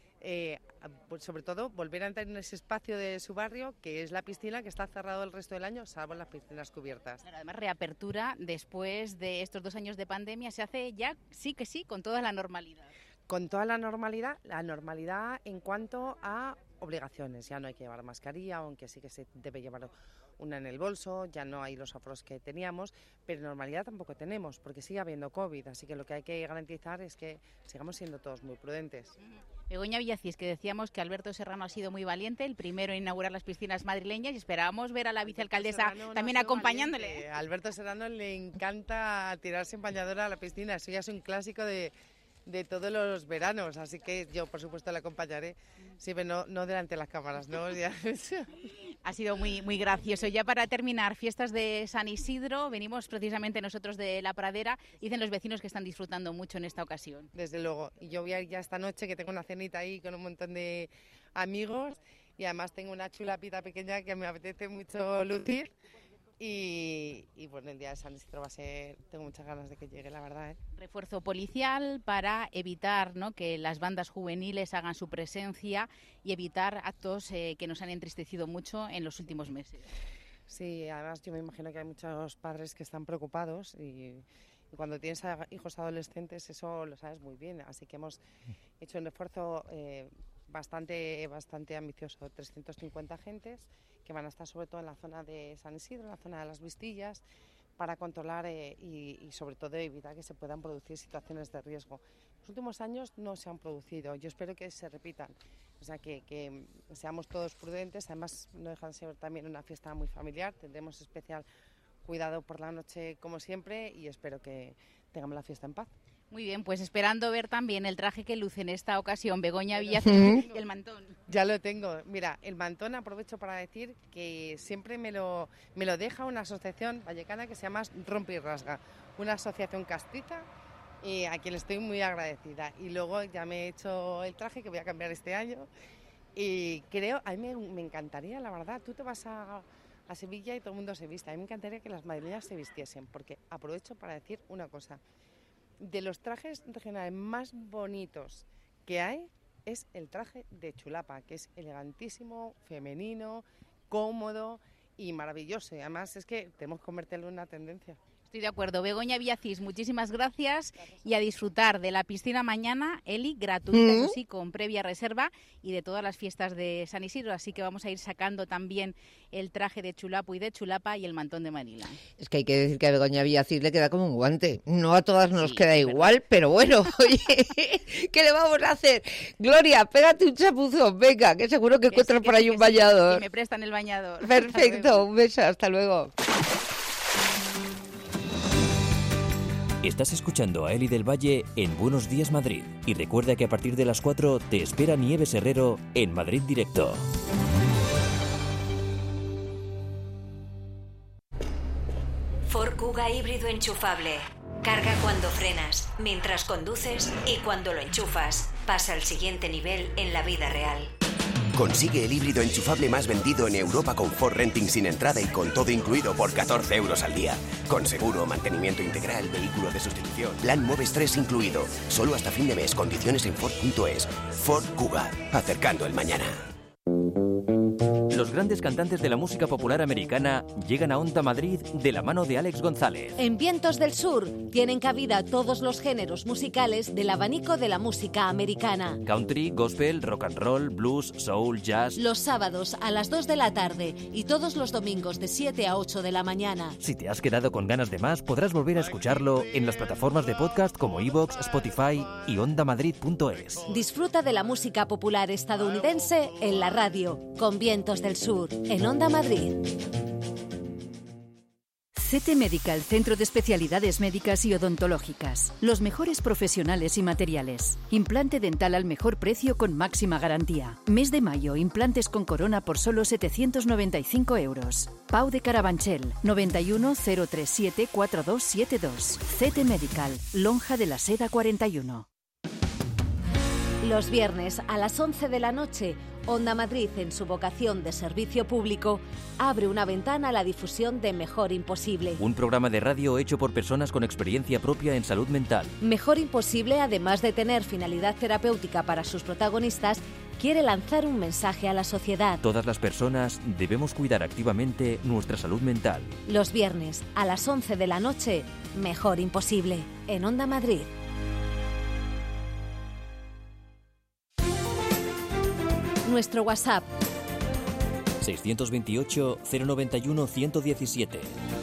pues sobre todo, volver a entrar en ese espacio de su barrio, que es la piscina, que está cerrado el resto del año, salvo las piscinas cubiertas. Claro, además, reapertura después de estos 2 años de pandemia se hace ya, sí que sí, con toda la normalidad. Con toda la normalidad en cuanto a obligaciones. Ya no hay que llevar mascarilla, aunque sí que se debe llevar una en el bolso, ya no hay los aforos que teníamos, pero normalidad tampoco tenemos, porque sigue habiendo COVID, así que lo que hay que garantizar es que sigamos siendo todos muy prudentes. Begoña Villacís, que decíamos que Alberto Serrano ha sido muy valiente, el primero en inaugurar las piscinas madrileñas, y esperábamos ver a la vicealcaldesa también acompañándole. Valiente. A Alberto Serrano le encanta tirarse en bañadora a la piscina, eso ya es un clásico de todos los veranos, así que yo por supuesto le acompañaré, sí, pero no delante de las cámaras, ¿no? Ha sido muy, muy gracioso. Ya para terminar, fiestas de San Isidro, venimos precisamente nosotros de La Pradera, dicen los vecinos que están disfrutando mucho en esta ocasión. Desde luego, y yo voy a ir ya esta noche, que tengo una cenita ahí con un montón de amigos, y además tengo una chulapita pequeña que me apetece mucho lucir. Y bueno, el día de San Isidro va a ser, tengo muchas ganas de que llegue, la verdad, ¿eh? Refuerzo policial para evitar, ¿no?, que las bandas juveniles hagan su presencia y evitar actos que nos han entristecido mucho en los últimos meses. Sí, además yo me imagino que hay muchos padres que están preocupados y cuando tienes hijos adolescentes eso lo sabes muy bien, así que hemos hecho un refuerzo bastante ambicioso, 350 agentes que van a estar sobre todo en la zona de San Isidro, en la zona de las Vistillas, para controlar y sobre todo evitar que se puedan producir situaciones de riesgo. Los últimos años no se han producido, yo espero que se repitan, o sea que seamos todos prudentes, además no deja de ser también una fiesta muy familiar, tendremos especial cuidado por la noche como siempre y espero que tengamos la fiesta en paz. Muy bien, pues esperando ver también el traje que luce en esta ocasión Begoña Villacís y el mantón. Ya lo tengo. Mira, el mantón aprovecho para decir que siempre me lo deja una asociación vallecana que se llama Rompe y Rasga, una asociación castiza a quien estoy muy agradecida. Y luego ya me he hecho el traje que voy a cambiar este año y creo, a mí me encantaría, la verdad, tú te vas a Sevilla y todo el mundo se viste. A mí me encantaría que las madrileñas se vistiesen, porque aprovecho para decir una cosa. De los trajes regionales más bonitos que hay es el traje de chulapa, que es elegantísimo, femenino, cómodo y maravilloso. Y además es que tenemos que convertirlo en una tendencia. Estoy de acuerdo. Begoña Villacís, muchísimas gracias y a disfrutar de la piscina mañana, Eli, gratuita, eso sí, con previa reserva, y de todas las fiestas de San Isidro, así que vamos a ir sacando también el traje de chulapo y de chulapa y el mantón de Manila. Es que hay que decir que a Begoña Villacís le queda como un guante, no a todas nos queda igual, pero bueno, oye, ¿qué le vamos a hacer? Gloria, pégate un chapuzón, venga, que seguro que encuentras por ahí un bañador. Y me prestan el bañador. Perfecto, un beso, hasta luego. Estás escuchando a Eli del Valle en Buenos Días Madrid. Y recuerda que a partir de las 4 te espera Nieves Herrero en Madrid Directo. Ford Kuga híbrido enchufable. Carga cuando frenas, mientras conduces y cuando lo enchufas. Pasa al siguiente nivel en la vida real. Consigue el híbrido enchufable más vendido en Europa con Ford Renting sin entrada y con todo incluido por 14 euros al día. Con seguro, mantenimiento integral, vehículo de sustitución, plan Moves 3 incluido. Solo hasta fin de mes. Condiciones en Ford.es. Ford Kuga. Acercando el mañana. Los grandes cantantes de la música popular americana llegan a Onda Madrid de la mano de Alex González. En Vientos del Sur tienen cabida todos los géneros musicales del abanico de la música americana. Country, gospel, rock and roll, blues, soul, jazz. Los sábados a las 2 de la tarde y todos los domingos de 7 a 8 de la mañana. Si te has quedado con ganas de más, podrás volver a escucharlo en las plataformas de podcast como iVoox, Spotify y ondamadrid.es. Disfruta de la música popular estadounidense en la radio, con Vientos del Sur, en Onda Madrid. CT Medical, Centro de Especialidades Médicas y Odontológicas. Los mejores profesionales y materiales. Implante dental al mejor precio con máxima garantía. Mes de mayo, implantes con corona por solo 795 euros. Pau de Carabanchel, 91 037 4272. CT Medical, Lonja de la Seda 41. Los viernes a las 11 de la noche, Onda Madrid, en su vocación de servicio público, abre una ventana a la difusión de Mejor Imposible. Un programa de radio hecho por personas con experiencia propia en salud mental. Mejor Imposible, además de tener finalidad terapéutica para sus protagonistas, quiere lanzar un mensaje a la sociedad. Todas las personas debemos cuidar activamente nuestra salud mental. Los viernes a las 11 de la noche, Mejor Imposible, en Onda Madrid. Nuestro WhatsApp 628 091 117.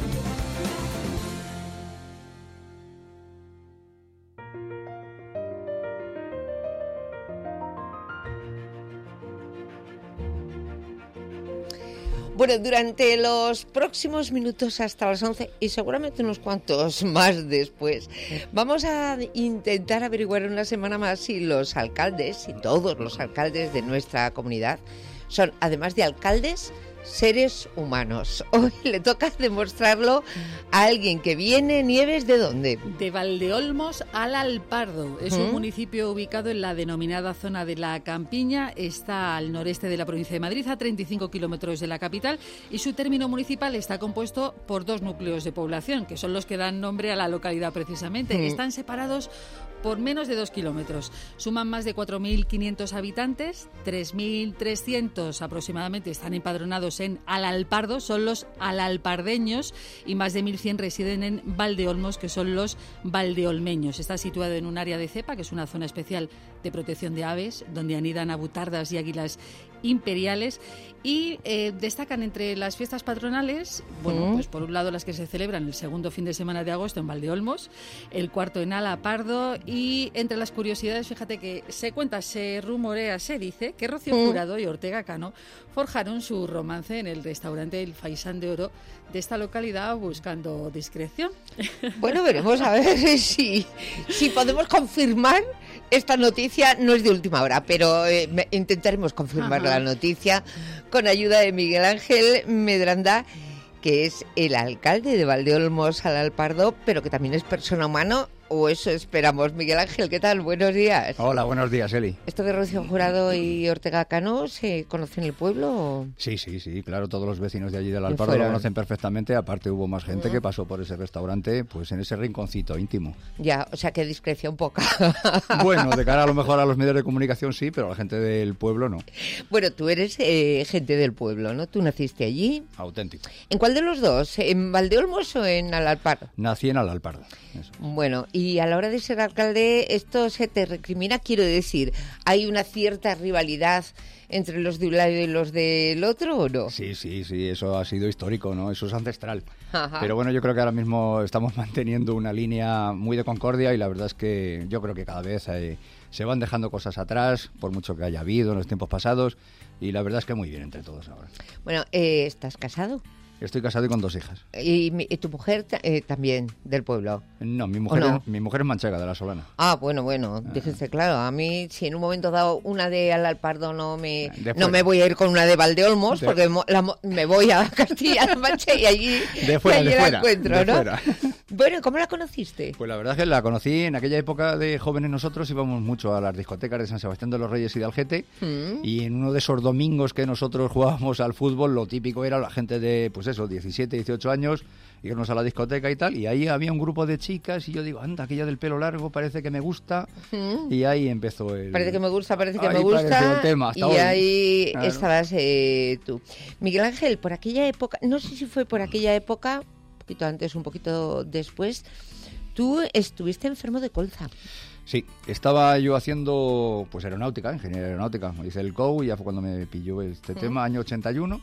Bueno, durante los próximos minutos hasta las 11 y seguramente unos cuantos más después, vamos a intentar averiguar una semana más si los alcaldes, y todos los alcaldes de nuestra comunidad, son, además de alcaldes, seres humanos. Hoy le toca demostrarlo a alguien que viene. Nieves, ¿de dónde? De Valdeolmos al Alpardo. Es un municipio ubicado en la denominada zona de la Campiña. Está al noreste de la provincia de Madrid, a 35 kilómetros de la capital, y su término municipal está compuesto por 2 núcleos de población, que son los que dan nombre a la localidad precisamente. Están separados por menos de 2 kilómetros. Suman más de 4.500 habitantes, 3.300 aproximadamente están empadronados en Alalpardo, son los alalpardeños, y más de 1.100 residen en Valdeolmos, que son los valdeolmeños. Está situado en un área de cepa, que es una zona especial de protección de aves, donde anidan abutardas y águilas imperiales, y destacan entre las fiestas patronales, bueno, pues por un lado las que se celebran el segundo fin de semana de agosto en Valdeolmos, el cuarto en Alapardo, y entre las curiosidades, fíjate que se cuenta, se rumorea, se dice que Rocío Jurado y Ortega Cano forjaron su romance en el restaurante El Faisán de Oro de esta localidad buscando discreción. Bueno, veremos a ver si podemos confirmar. Esta noticia no es de última hora, pero intentaremos confirmar la noticia con ayuda de Miguel Ángel Medranda, que es el alcalde de Valdeolmos al Alpardo, pero que también es persona humana, o eso esperamos. Miguel Ángel, ¿qué tal? Buenos días. Hola, buenos días, Eli. ¿Esto de Rocío Jurado y Ortega Cano se conoce en el pueblo? ¿O? Sí, claro, todos los vecinos de allí del Alpardo lo conocen perfectamente. Aparte hubo más gente que pasó por ese restaurante, pues en ese rinconcito íntimo. Ya, o sea que discreción poca. Bueno, de cara a lo mejor a los medios de comunicación sí, pero a la gente del pueblo no. Bueno, tú eres gente del pueblo, ¿no? ¿Tú naciste allí? Auténtico. ¿En cuál de los dos? ¿En Valdeolmos o en Alalpardo? Nací en Alalpardo. Eso. Bueno, y a la hora de ser alcalde, ¿esto se te recrimina? Quiero decir, ¿hay una cierta rivalidad entre los de un lado y los del otro o no? Sí, eso ha sido histórico, ¿no? Eso es ancestral. Ajá. Pero bueno, yo creo que ahora mismo estamos manteniendo una línea muy de concordia y la verdad es que yo creo que cada vez se van dejando cosas atrás, por mucho que haya habido en los tiempos pasados, y la verdad es que muy bien entre todos ahora. Bueno, ¿estás casado? Estoy casado y con 2 hijas. ¿Y tu mujer también, del pueblo? No, mi mujer, no? Mi mujer es manchega, de La Solana. Ah, bueno, dijiste, claro, a mí si en un momento dado una de Alalpardo no me voy a ir con una de Valdeolmos, porque me voy a Castilla-La Mancha y allí la encuentro, ¿no? Bueno, ¿cómo la conociste? Pues la verdad es que la conocí en aquella época de jóvenes. Nosotros íbamos mucho a las discotecas de San Sebastián de los Reyes y de Algete, y en uno de esos domingos que nosotros jugábamos al fútbol, lo típico era la gente de, pues eso, 17, 18 años, irnos a la discoteca y tal, y ahí había un grupo de chicas y yo digo, anda, aquella del pelo largo parece que me gusta, y ahí empezó el... Parece que me gusta, el tema, y ahí estabas tú. Miguel Ángel, por aquella época, no sé si fue por aquella época, un poquito antes, un poquito después, tú estuviste enfermo de colza. Sí, estaba yo haciendo pues aeronáutica, ingeniería aeronáutica, hice el COU y ya fue cuando me pilló este tema, año 81.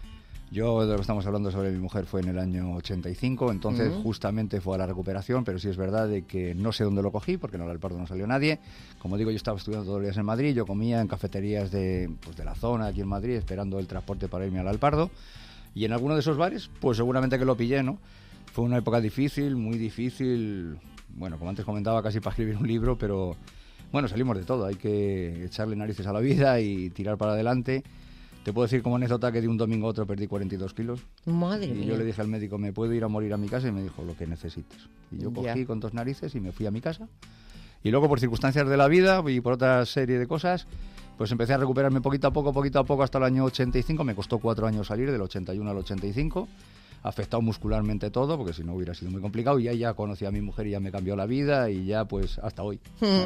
Yo, de lo que estamos hablando sobre mi mujer, fue en el año 85, entonces justamente fue a la recuperación, pero sí es verdad de que no sé dónde lo cogí, porque en Alalpardo no salió nadie. Como digo, yo estaba estudiando todos los días en Madrid, yo comía en cafeterías de la zona aquí en Madrid, esperando el transporte para irme a Alalpardo, y en alguno de esos bares, pues seguramente que lo pillé, ¿no? Fue una época difícil, muy difícil, bueno, como antes comentaba, casi para escribir un libro, pero bueno, salimos de todo, hay que echarle narices a la vida y tirar para adelante. Te puedo decir como anécdota que de un domingo a otro perdí 42 kilos. Madre mía. Y yo le dije al médico, ¿me puedo ir a morir a mi casa? Y me dijo, lo que necesites. Y yo cogí con 2 narices y me fui a mi casa. Y luego, por circunstancias de la vida y por otra serie de cosas, pues empecé a recuperarme poquito a poco, hasta el año 85. Me costó 4 años salir, del 81 al 85. Afectado muscularmente todo, porque si no hubiera sido muy complicado. Y ahí ya conocí a mi mujer y ya me cambió la vida y ya pues hasta hoy.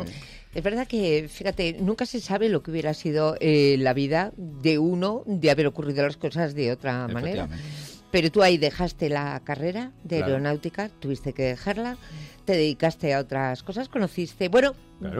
Es verdad que, fíjate, nunca se sabe lo que hubiera sido la vida de uno de haber ocurrido las cosas de otra manera. Pero tú ahí dejaste la carrera de aeronáutica, tuviste que dejarla, te dedicaste a otras cosas, conociste, bueno,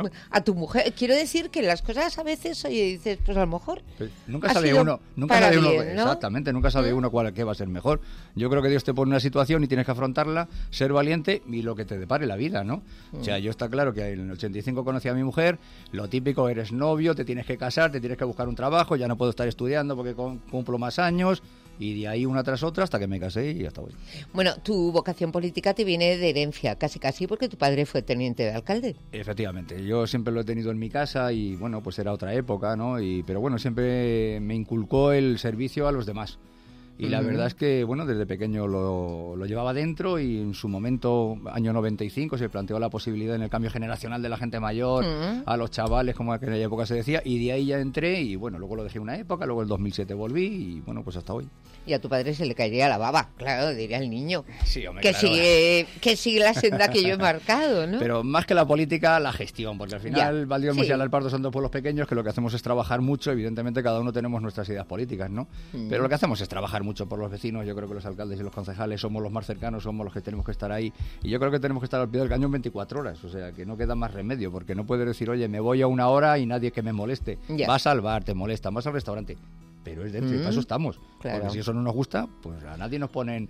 a tu mujer. Quiero decir que las cosas a veces, oye, dices, pues a lo mejor nunca sabe uno, ¿no? Exactamente, nunca sabe uno qué va a ser mejor. Yo creo que Dios te pone una situación y tienes que afrontarla, ser valiente y lo que te depare la vida, ¿no? O sea, yo está claro que en el 85 conocí a mi mujer, lo típico, eres novio, te tienes que casar, te tienes que buscar un trabajo, ya no puedo estar estudiando porque cumplo más años. Y de ahí una tras otra hasta que me casé y hasta hoy. Bueno, tu vocación política te viene de herencia, casi porque tu padre fue teniente de alcalde. Efectivamente, yo siempre lo he tenido en mi casa y bueno, pues era otra época, ¿no? Pero bueno, siempre me inculcó el servicio a los demás. Y la verdad es que, bueno, desde pequeño lo llevaba dentro y en su momento, año 95, se planteó la posibilidad en el cambio generacional de la gente mayor, a los chavales, como en aquella época se decía, y de ahí ya entré y, bueno, luego lo dejé una época, luego el 2007 volví y, bueno, pues hasta hoy. Y a tu padre se le caería la baba, claro, diría el niño. Sí, hombre, que sigue la senda que yo he marcado, ¿no? Pero más que la política, la gestión, porque al final Valdeolmos y Alalpardo son 2 pueblos pequeños que lo que hacemos es trabajar mucho, evidentemente cada uno tenemos nuestras ideas políticas, ¿no? Pero lo que hacemos es trabajar mucho por los vecinos. Yo creo que los alcaldes y los concejales somos los más cercanos, somos los que tenemos que estar ahí, y yo creo que tenemos que estar al pie del cañón 24 horas, o sea, que no queda más remedio, porque no puedes decir, oye, me voy a 1 hora y nadie que me moleste. Vas al bar, te molestan, vas al restaurante, pero es dentro y para eso estamos. Claro. Porque si eso no nos gusta, pues a nadie nos ponen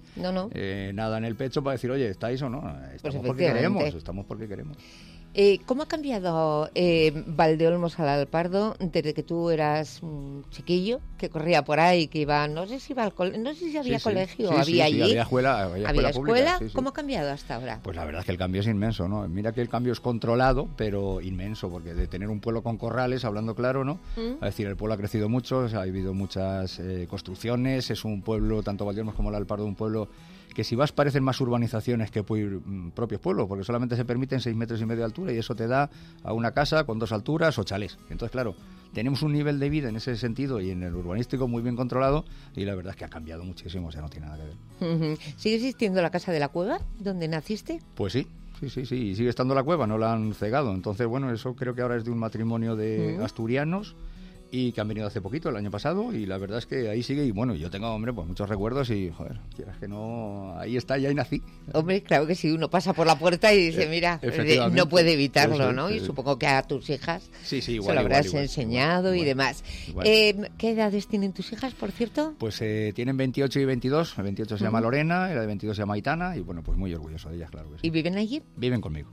nada en el pecho para decir, oye, ¿estáis o no? Estamos porque queremos. ¿Cómo ha cambiado Valdeolmos a Alalpardo desde que tú eras un chiquillo que corría por ahí, que iba, no sé si iba al no sé si había colegio, había allí, había escuela pública. ¿Cómo ha cambiado hasta ahora? Pues la verdad es que el cambio es inmenso, ¿no? Mira que el cambio es controlado, pero inmenso, porque de tener un pueblo con corrales, hablando claro, ¿no? Es decir, el pueblo ha crecido mucho, ha habido muchas construcciones, es un pueblo, tanto Valdeolmos como Alalpardo, un pueblo que si vas parecen más urbanizaciones que propios pueblos, porque solamente se permiten 6,5 metros de altura y eso te da a una casa con 2 alturas o chalés. Entonces, claro, tenemos un nivel de vida en ese sentido y en el urbanístico muy bien controlado y la verdad es que ha cambiado muchísimo, o sea, no tiene nada que ver. ¿Sigue existiendo la Casa de la Cueva, donde naciste? Pues sí, y sigue estando la cueva, no la han cegado. Entonces, bueno, eso creo que ahora es de un matrimonio de asturianos y que han venido hace poquito, el año pasado, y la verdad es que ahí sigue, y bueno, yo tengo, hombre, pues muchos recuerdos y, joder, quieras que no, ahí está, y ahí nací. Hombre, claro que sí, uno pasa por la puerta y dice, mira, no puede evitarlo, ¿no? Y supongo que a tus hijas igual, se lo habrás enseñado y demás. ¿Qué edades tienen tus hijas, por cierto? Pues tienen 28 y 22, el 28 se llama Lorena, la de 22 se llama Aitana, y bueno, pues muy orgulloso de ellas, claro que sí. ¿Y viven allí? Viven conmigo.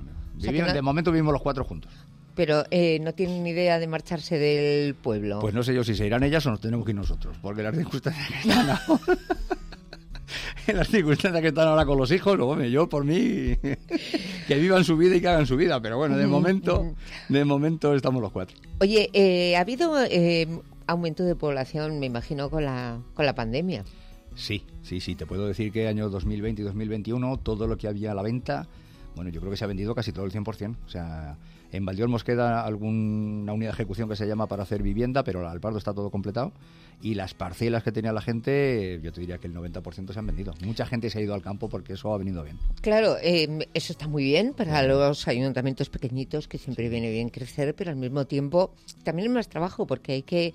O sea, de momento vivimos los 4 juntos. Pero no tienen ni idea de marcharse del pueblo. Pues no sé yo si se irán ellas o nos tenemos que ir nosotros, porque las circunstancias que están ahora... en las circunstancias que están ahora con los hijos, hombre, yo por mí que vivan su vida y que hagan su vida, pero bueno, de momento estamos los 4. Oye, ¿ha habido aumento de población, me imagino, con la pandemia? Sí, te puedo decir que año 2020 y 2021 todo lo que había a la venta, bueno, yo creo que se ha vendido casi todo el 100%, o sea, en Valdeolmos queda alguna unidad de ejecución que se llama para hacer vivienda, pero al Pardo está todo completado, y las parcelas que tenía la gente, yo te diría que el 90% se han vendido. Mucha gente se ha ido al campo porque eso ha venido bien. Claro, eso está muy bien para los ayuntamientos pequeñitos, que siempre viene bien crecer, pero al mismo tiempo también es más trabajo porque hay que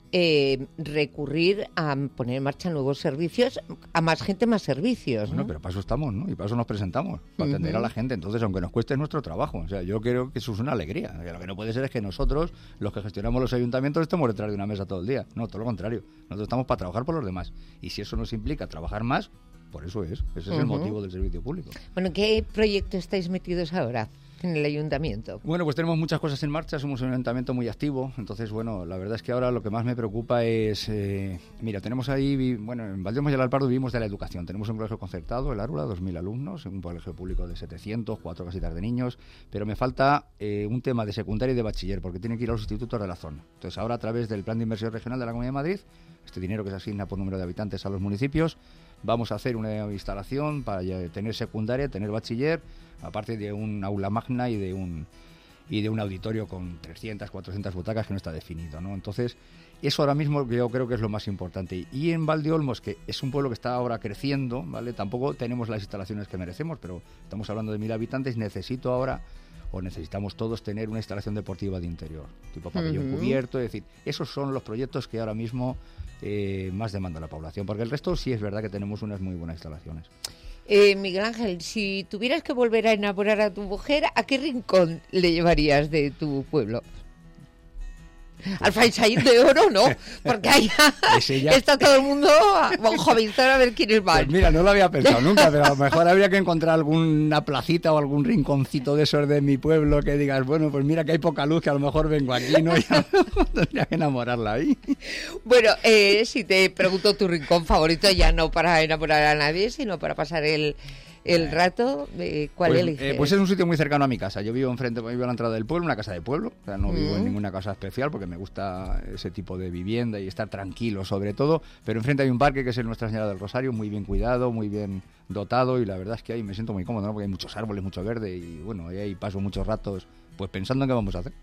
recurrir a poner en marcha nuevos servicios, a más gente, más servicios, ¿no? Bueno, pero para eso estamos, ¿no? Y para eso nos presentamos, para atender a la gente. Entonces, aunque nos cueste nuestro trabajo, o sea, yo creo que eso es una alegría. Lo que no puede ser es que nosotros, los que gestionamos los ayuntamientos, estemos detrás de una mesa todo el día. No, todo lo contrario. Nosotros estamos para trabajar por los demás. Y si eso nos implica trabajar más, por eso es. Ese es el motivo del servicio público. Bueno, ¿qué proyecto estáis metidos ahora en el ayuntamiento? Bueno, pues tenemos muchas cosas en marcha, somos un ayuntamiento muy activo, entonces, bueno, la verdad es que ahora lo que más me preocupa es, mira, tenemos ahí, bueno, en Valdeolmos y el Alpardo vivimos de la educación, tenemos un colegio concertado, el Árula, 2.000 alumnos, un colegio público de 700, 4 casitas de niños, pero me falta un tema de secundaria y de bachiller, porque tienen que ir a los institutos de la zona. Entonces, ahora a través del Plan de Inversión Regional de la Comunidad de Madrid, este dinero que se asigna por número de habitantes a los municipios, vamos a hacer una instalación para tener secundaria, tener bachiller, aparte de un aula magna y de un auditorio con 300, 400 butacas que no está definido, ¿no? Entonces, eso ahora mismo yo creo que es lo más importante. Y en Valdeolmos, que es un pueblo que está ahora creciendo, ¿vale? Tampoco tenemos las instalaciones que merecemos, pero estamos hablando de 1.000 habitantes, necesitamos todos tener una instalación deportiva de interior, tipo pabellón cubierto, es decir, esos son los proyectos que ahora mismo más demanda la población, porque el resto sí es verdad que tenemos unas muy buenas instalaciones. Miguel Ángel, si tuvieras que volver a enamorar a tu mujer, ¿a qué rincón le llevarías de tu pueblo? Al Faisaín de Oro, ¿no? Porque ahí está todo el mundo jovenzón a ver quién es más. Pues mira, no lo había pensado nunca, pero a lo mejor habría que encontrar alguna placita o algún rinconcito de esos de mi pueblo que digas, bueno, pues mira que hay poca luz, que a lo mejor vengo aquí, ¿no? Ya tendría que enamorarla ahí. Bueno, si te pregunto tu rincón favorito, ya no para enamorar a nadie, sino para pasar el rato, ¿cuál eliges? Pues es un sitio muy cercano a mi casa. Yo vivo enfrente, vivo a la entrada del pueblo, una casa de pueblo. O sea, no vivo en ninguna casa especial porque me gusta ese tipo de vivienda y estar tranquilo sobre todo. Pero enfrente hay un parque que es el Nuestra Señora del Rosario, muy bien cuidado, muy bien dotado, y la verdad es que ahí me siento muy cómodo, ¿no? Porque hay muchos árboles, mucho verde, y bueno, ahí paso muchos ratos pues pensando en qué vamos a hacer.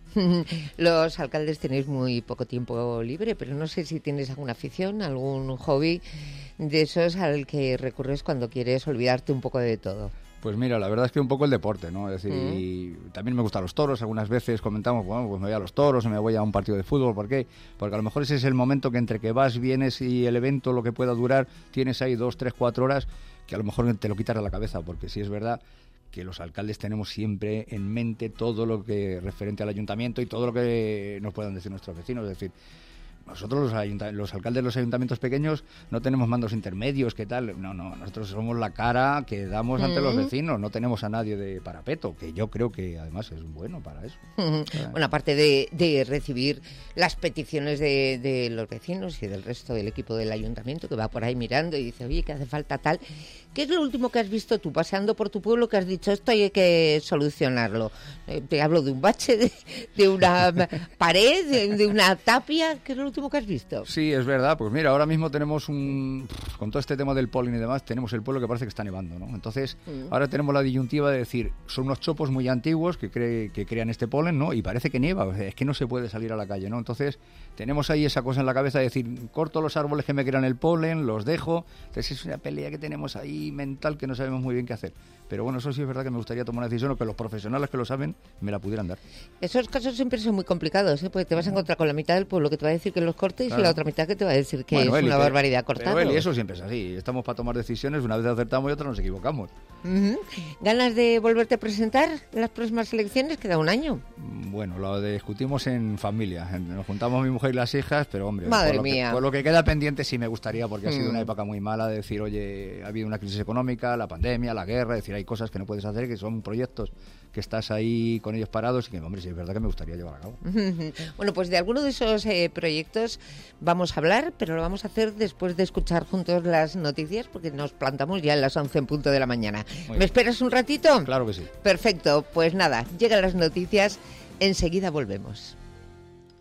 Los alcaldes tenéis muy poco tiempo libre, pero no sé si tienes alguna afición, algún hobby de esos al que recurres cuando quieres olvidarte un poco de todo. Pues mira, la verdad es que un poco el deporte, ¿no? Es decir, y también me gustan los toros. Algunas veces comentamos, bueno, pues me voy a los toros o me voy a un partido de fútbol. ¿Por qué? Porque a lo mejor ese es el momento que entre que vas, vienes y el evento, lo que pueda durar, tienes ahí 2, 3, 4 horas que a lo mejor te lo quitas de la cabeza, porque sí es verdad que los alcaldes tenemos siempre en mente todo lo que referente al ayuntamiento y todo lo que nos puedan decir nuestros vecinos. Es decir, nosotros los alcaldes de los ayuntamientos pequeños no tenemos mandos intermedios, ¿qué tal? No, nosotros somos la cara que damos ante los vecinos, no tenemos a nadie de parapeto, que yo creo que además es bueno para eso. Bueno, aparte de recibir las peticiones de los vecinos y del resto del equipo del ayuntamiento que va por ahí mirando y dice, oye, que hace falta tal. ¿Qué es lo último que has visto tú paseando por tu pueblo que has dicho, esto hay que solucionarlo? Te hablo de un bache, de una pared, de una tapia. ¿Qué es lo último que has visto? Sí, es verdad. Pues mira, ahora mismo tenemos con todo este tema del polen y demás, tenemos el pueblo que parece que está nevando, ¿no? Entonces, ahora tenemos la disyuntiva de decir, son unos chopos muy antiguos que crean este polen, ¿no? Y parece que nieva, o sea, es que no se puede salir a la calle, ¿no? Entonces, tenemos ahí esa cosa en la cabeza de decir, corto los árboles que me crean el polen, los dejo. Entonces, es una pelea que tenemos ahí mental que no sabemos muy bien qué hacer. Pero bueno, eso sí es verdad que me gustaría tomar una decisión o que los profesionales que lo saben me la pudieran dar. Esos casos siempre son muy complicados, ¿eh? Porque te vas a encontrar con la mitad del pueblo que te va a decir que los cortes y la otra mitad que te va a decir que es una barbaridad cortarlo. Pero eso siempre es así. Estamos para tomar decisiones, una vez acertamos y otra nos equivocamos. ¿Ganas de volverte a presentar en las próximas elecciones? Queda un año. Bueno, lo discutimos en familia. Nos juntamos mi mujer y las hijas, pero hombre, Madre mía. Por lo que queda pendiente sí me gustaría, porque ha sido una época muy mala de decir, oye, ha habido una crisis crisis económica, la pandemia, la guerra, es decir, hay cosas que no puedes hacer, que son proyectos que estás ahí con ellos parados y que, hombre, sí es verdad que me gustaría llevar a cabo. Bueno, pues de alguno de esos proyectos vamos a hablar, pero lo vamos a hacer después de escuchar juntos las noticias, porque nos plantamos ya a las 11 en punto de la mañana. ¿Me esperas un ratito? Claro que sí. Perfecto, pues nada, llegan las noticias, enseguida volvemos.